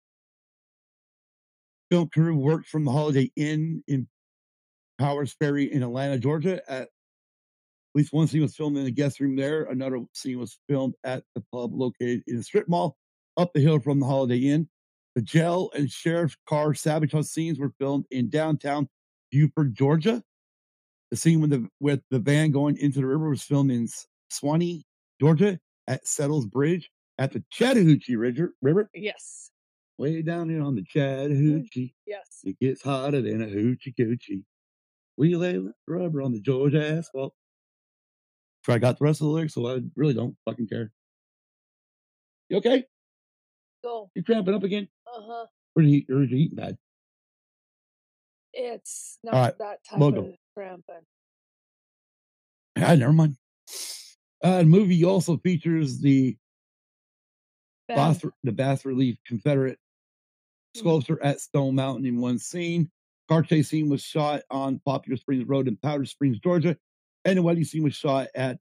B: Film crew worked from the Holiday Inn in Powers Ferry in Atlanta, Georgia. At least one scene was filmed in the guest room there. Another scene was filmed at the pub located in a strip mall up the hill from the Holiday Inn. The jail and sheriff's car sabotage scenes were filmed in downtown Buford, Georgia. The scene with the van going into the river was filmed in Swanee, Georgia, at Settles Bridge at the Chattahoochee River.
A: Yes.
B: Way down there on the Chattahoochee.
A: Yes.
B: It gets hotter than a hoochie coochie. We lay rubber on the Georgia asphalt. So I got the rest of the lyrics, so I really don't fucking care. You okay?
A: Go.
B: You cramping up again?
A: Uh-huh.
B: Or are you eating bad?
A: It's not that type of cramping.
B: Never mind. The movie also features the bas relief Confederate sculpture at Stone Mountain in one scene. Car chase scene was shot on Popular Springs Road in Powder Springs, Georgia, and the wedding scene was shot at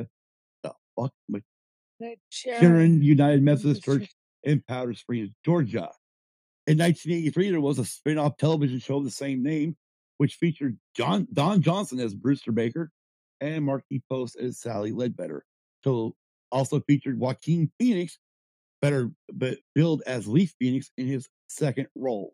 B: Sharon United Methodist Church in Powder Springs, Georgia. In 1983, there was a spin-off television show of the same name, which featured Don Johnson as Brewster Baker and Markie Post as Sally Ledbetter. So also featured Joaquin Phoenix, but billed as Leaf Phoenix in his second role.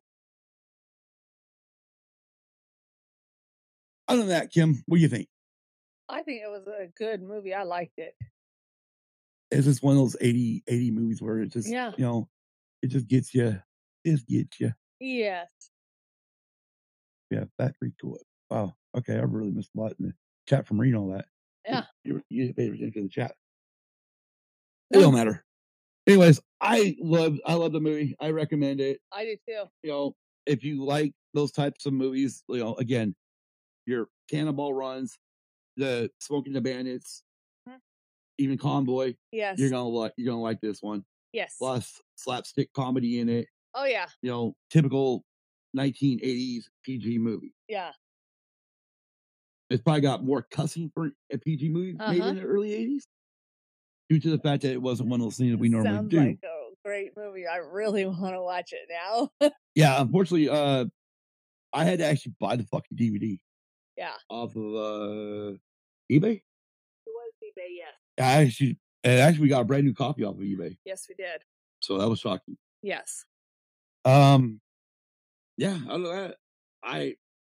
B: Other than that, Kim, what do you think?
A: I think it was a good movie. I liked it.
B: It's just one of those 80 movies where it just, it just gets you.
A: Yes.
B: Yeah, Factory Tour. Wow. Okay, I really missed a lot in the chat from reading all that.
A: Yeah.
B: You paid attention to the chat. It don't matter. Anyways, I love the movie. I recommend it.
A: I do too.
B: If you like those types of movies, again, your Cannonball Runs, the Smoking the Bandits, even Convoy.
A: Yes.
B: You're gonna like this one.
A: Yes.
B: Plus slapstick comedy in it.
A: Oh yeah.
B: Typical 1980s PG movie.
A: Yeah.
B: It's probably got more cussing for a PG movie made in the early 80s. Due to the fact that it wasn't one of those things that we normally do.
A: Sounds like a great movie. I really want to watch it now.
B: Yeah, unfortunately, I had to actually buy the fucking DVD.
A: Yeah.
B: Off of eBay?
A: It was eBay, yes.
B: Actually, we got a brand new copy off of eBay.
A: Yes, we did.
B: So that was shocking.
A: Yes.
B: Yeah, other than that,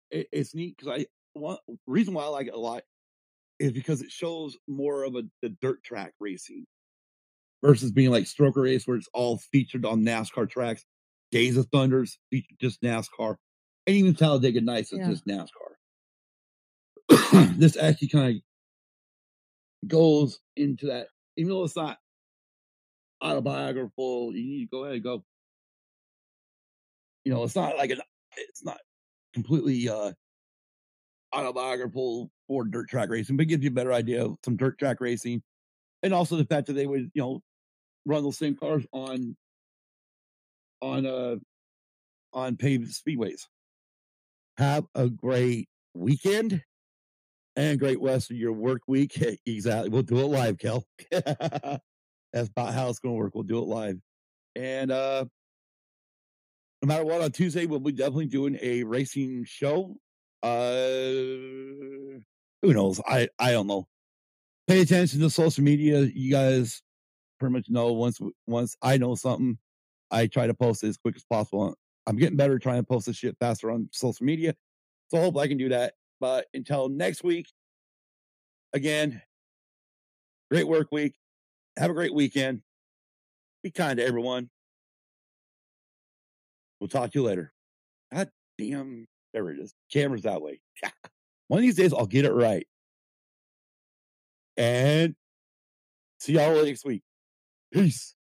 B: it's neat because one reason why I like it a lot is because it shows more of the dirt track racing versus being like Stroker Race, where it's all featured on NASCAR tracks. Days of Thunders featured just NASCAR, and even Talladega Nights is just NASCAR. This actually kind of goes into that, even though it's not autobiographical. You need to go ahead and go. It's not like it's not completely autobiographical for dirt track racing, but it gives you a better idea of some dirt track racing, and also the fact that they would run those same cars on paved speedways. Have a great weekend and great rest of your work week. Exactly. We'll do it live, Kel. That's about how it's going to work. We'll do it live. And no matter what, on Tuesday, we'll be definitely doing a racing show. Who knows? I don't know. Pay attention to social media. You guys pretty much know once I know something, I try to post it as quick as possible. I'm getting better at trying to post this shit faster on social media. So I hope I can do that. But until next week, again, great work week. Have a great weekend. Be kind to everyone. We'll talk to you later. God damn. There it is. Camera's that way. One of these days, I'll get it right. And see y'all next week. Peace.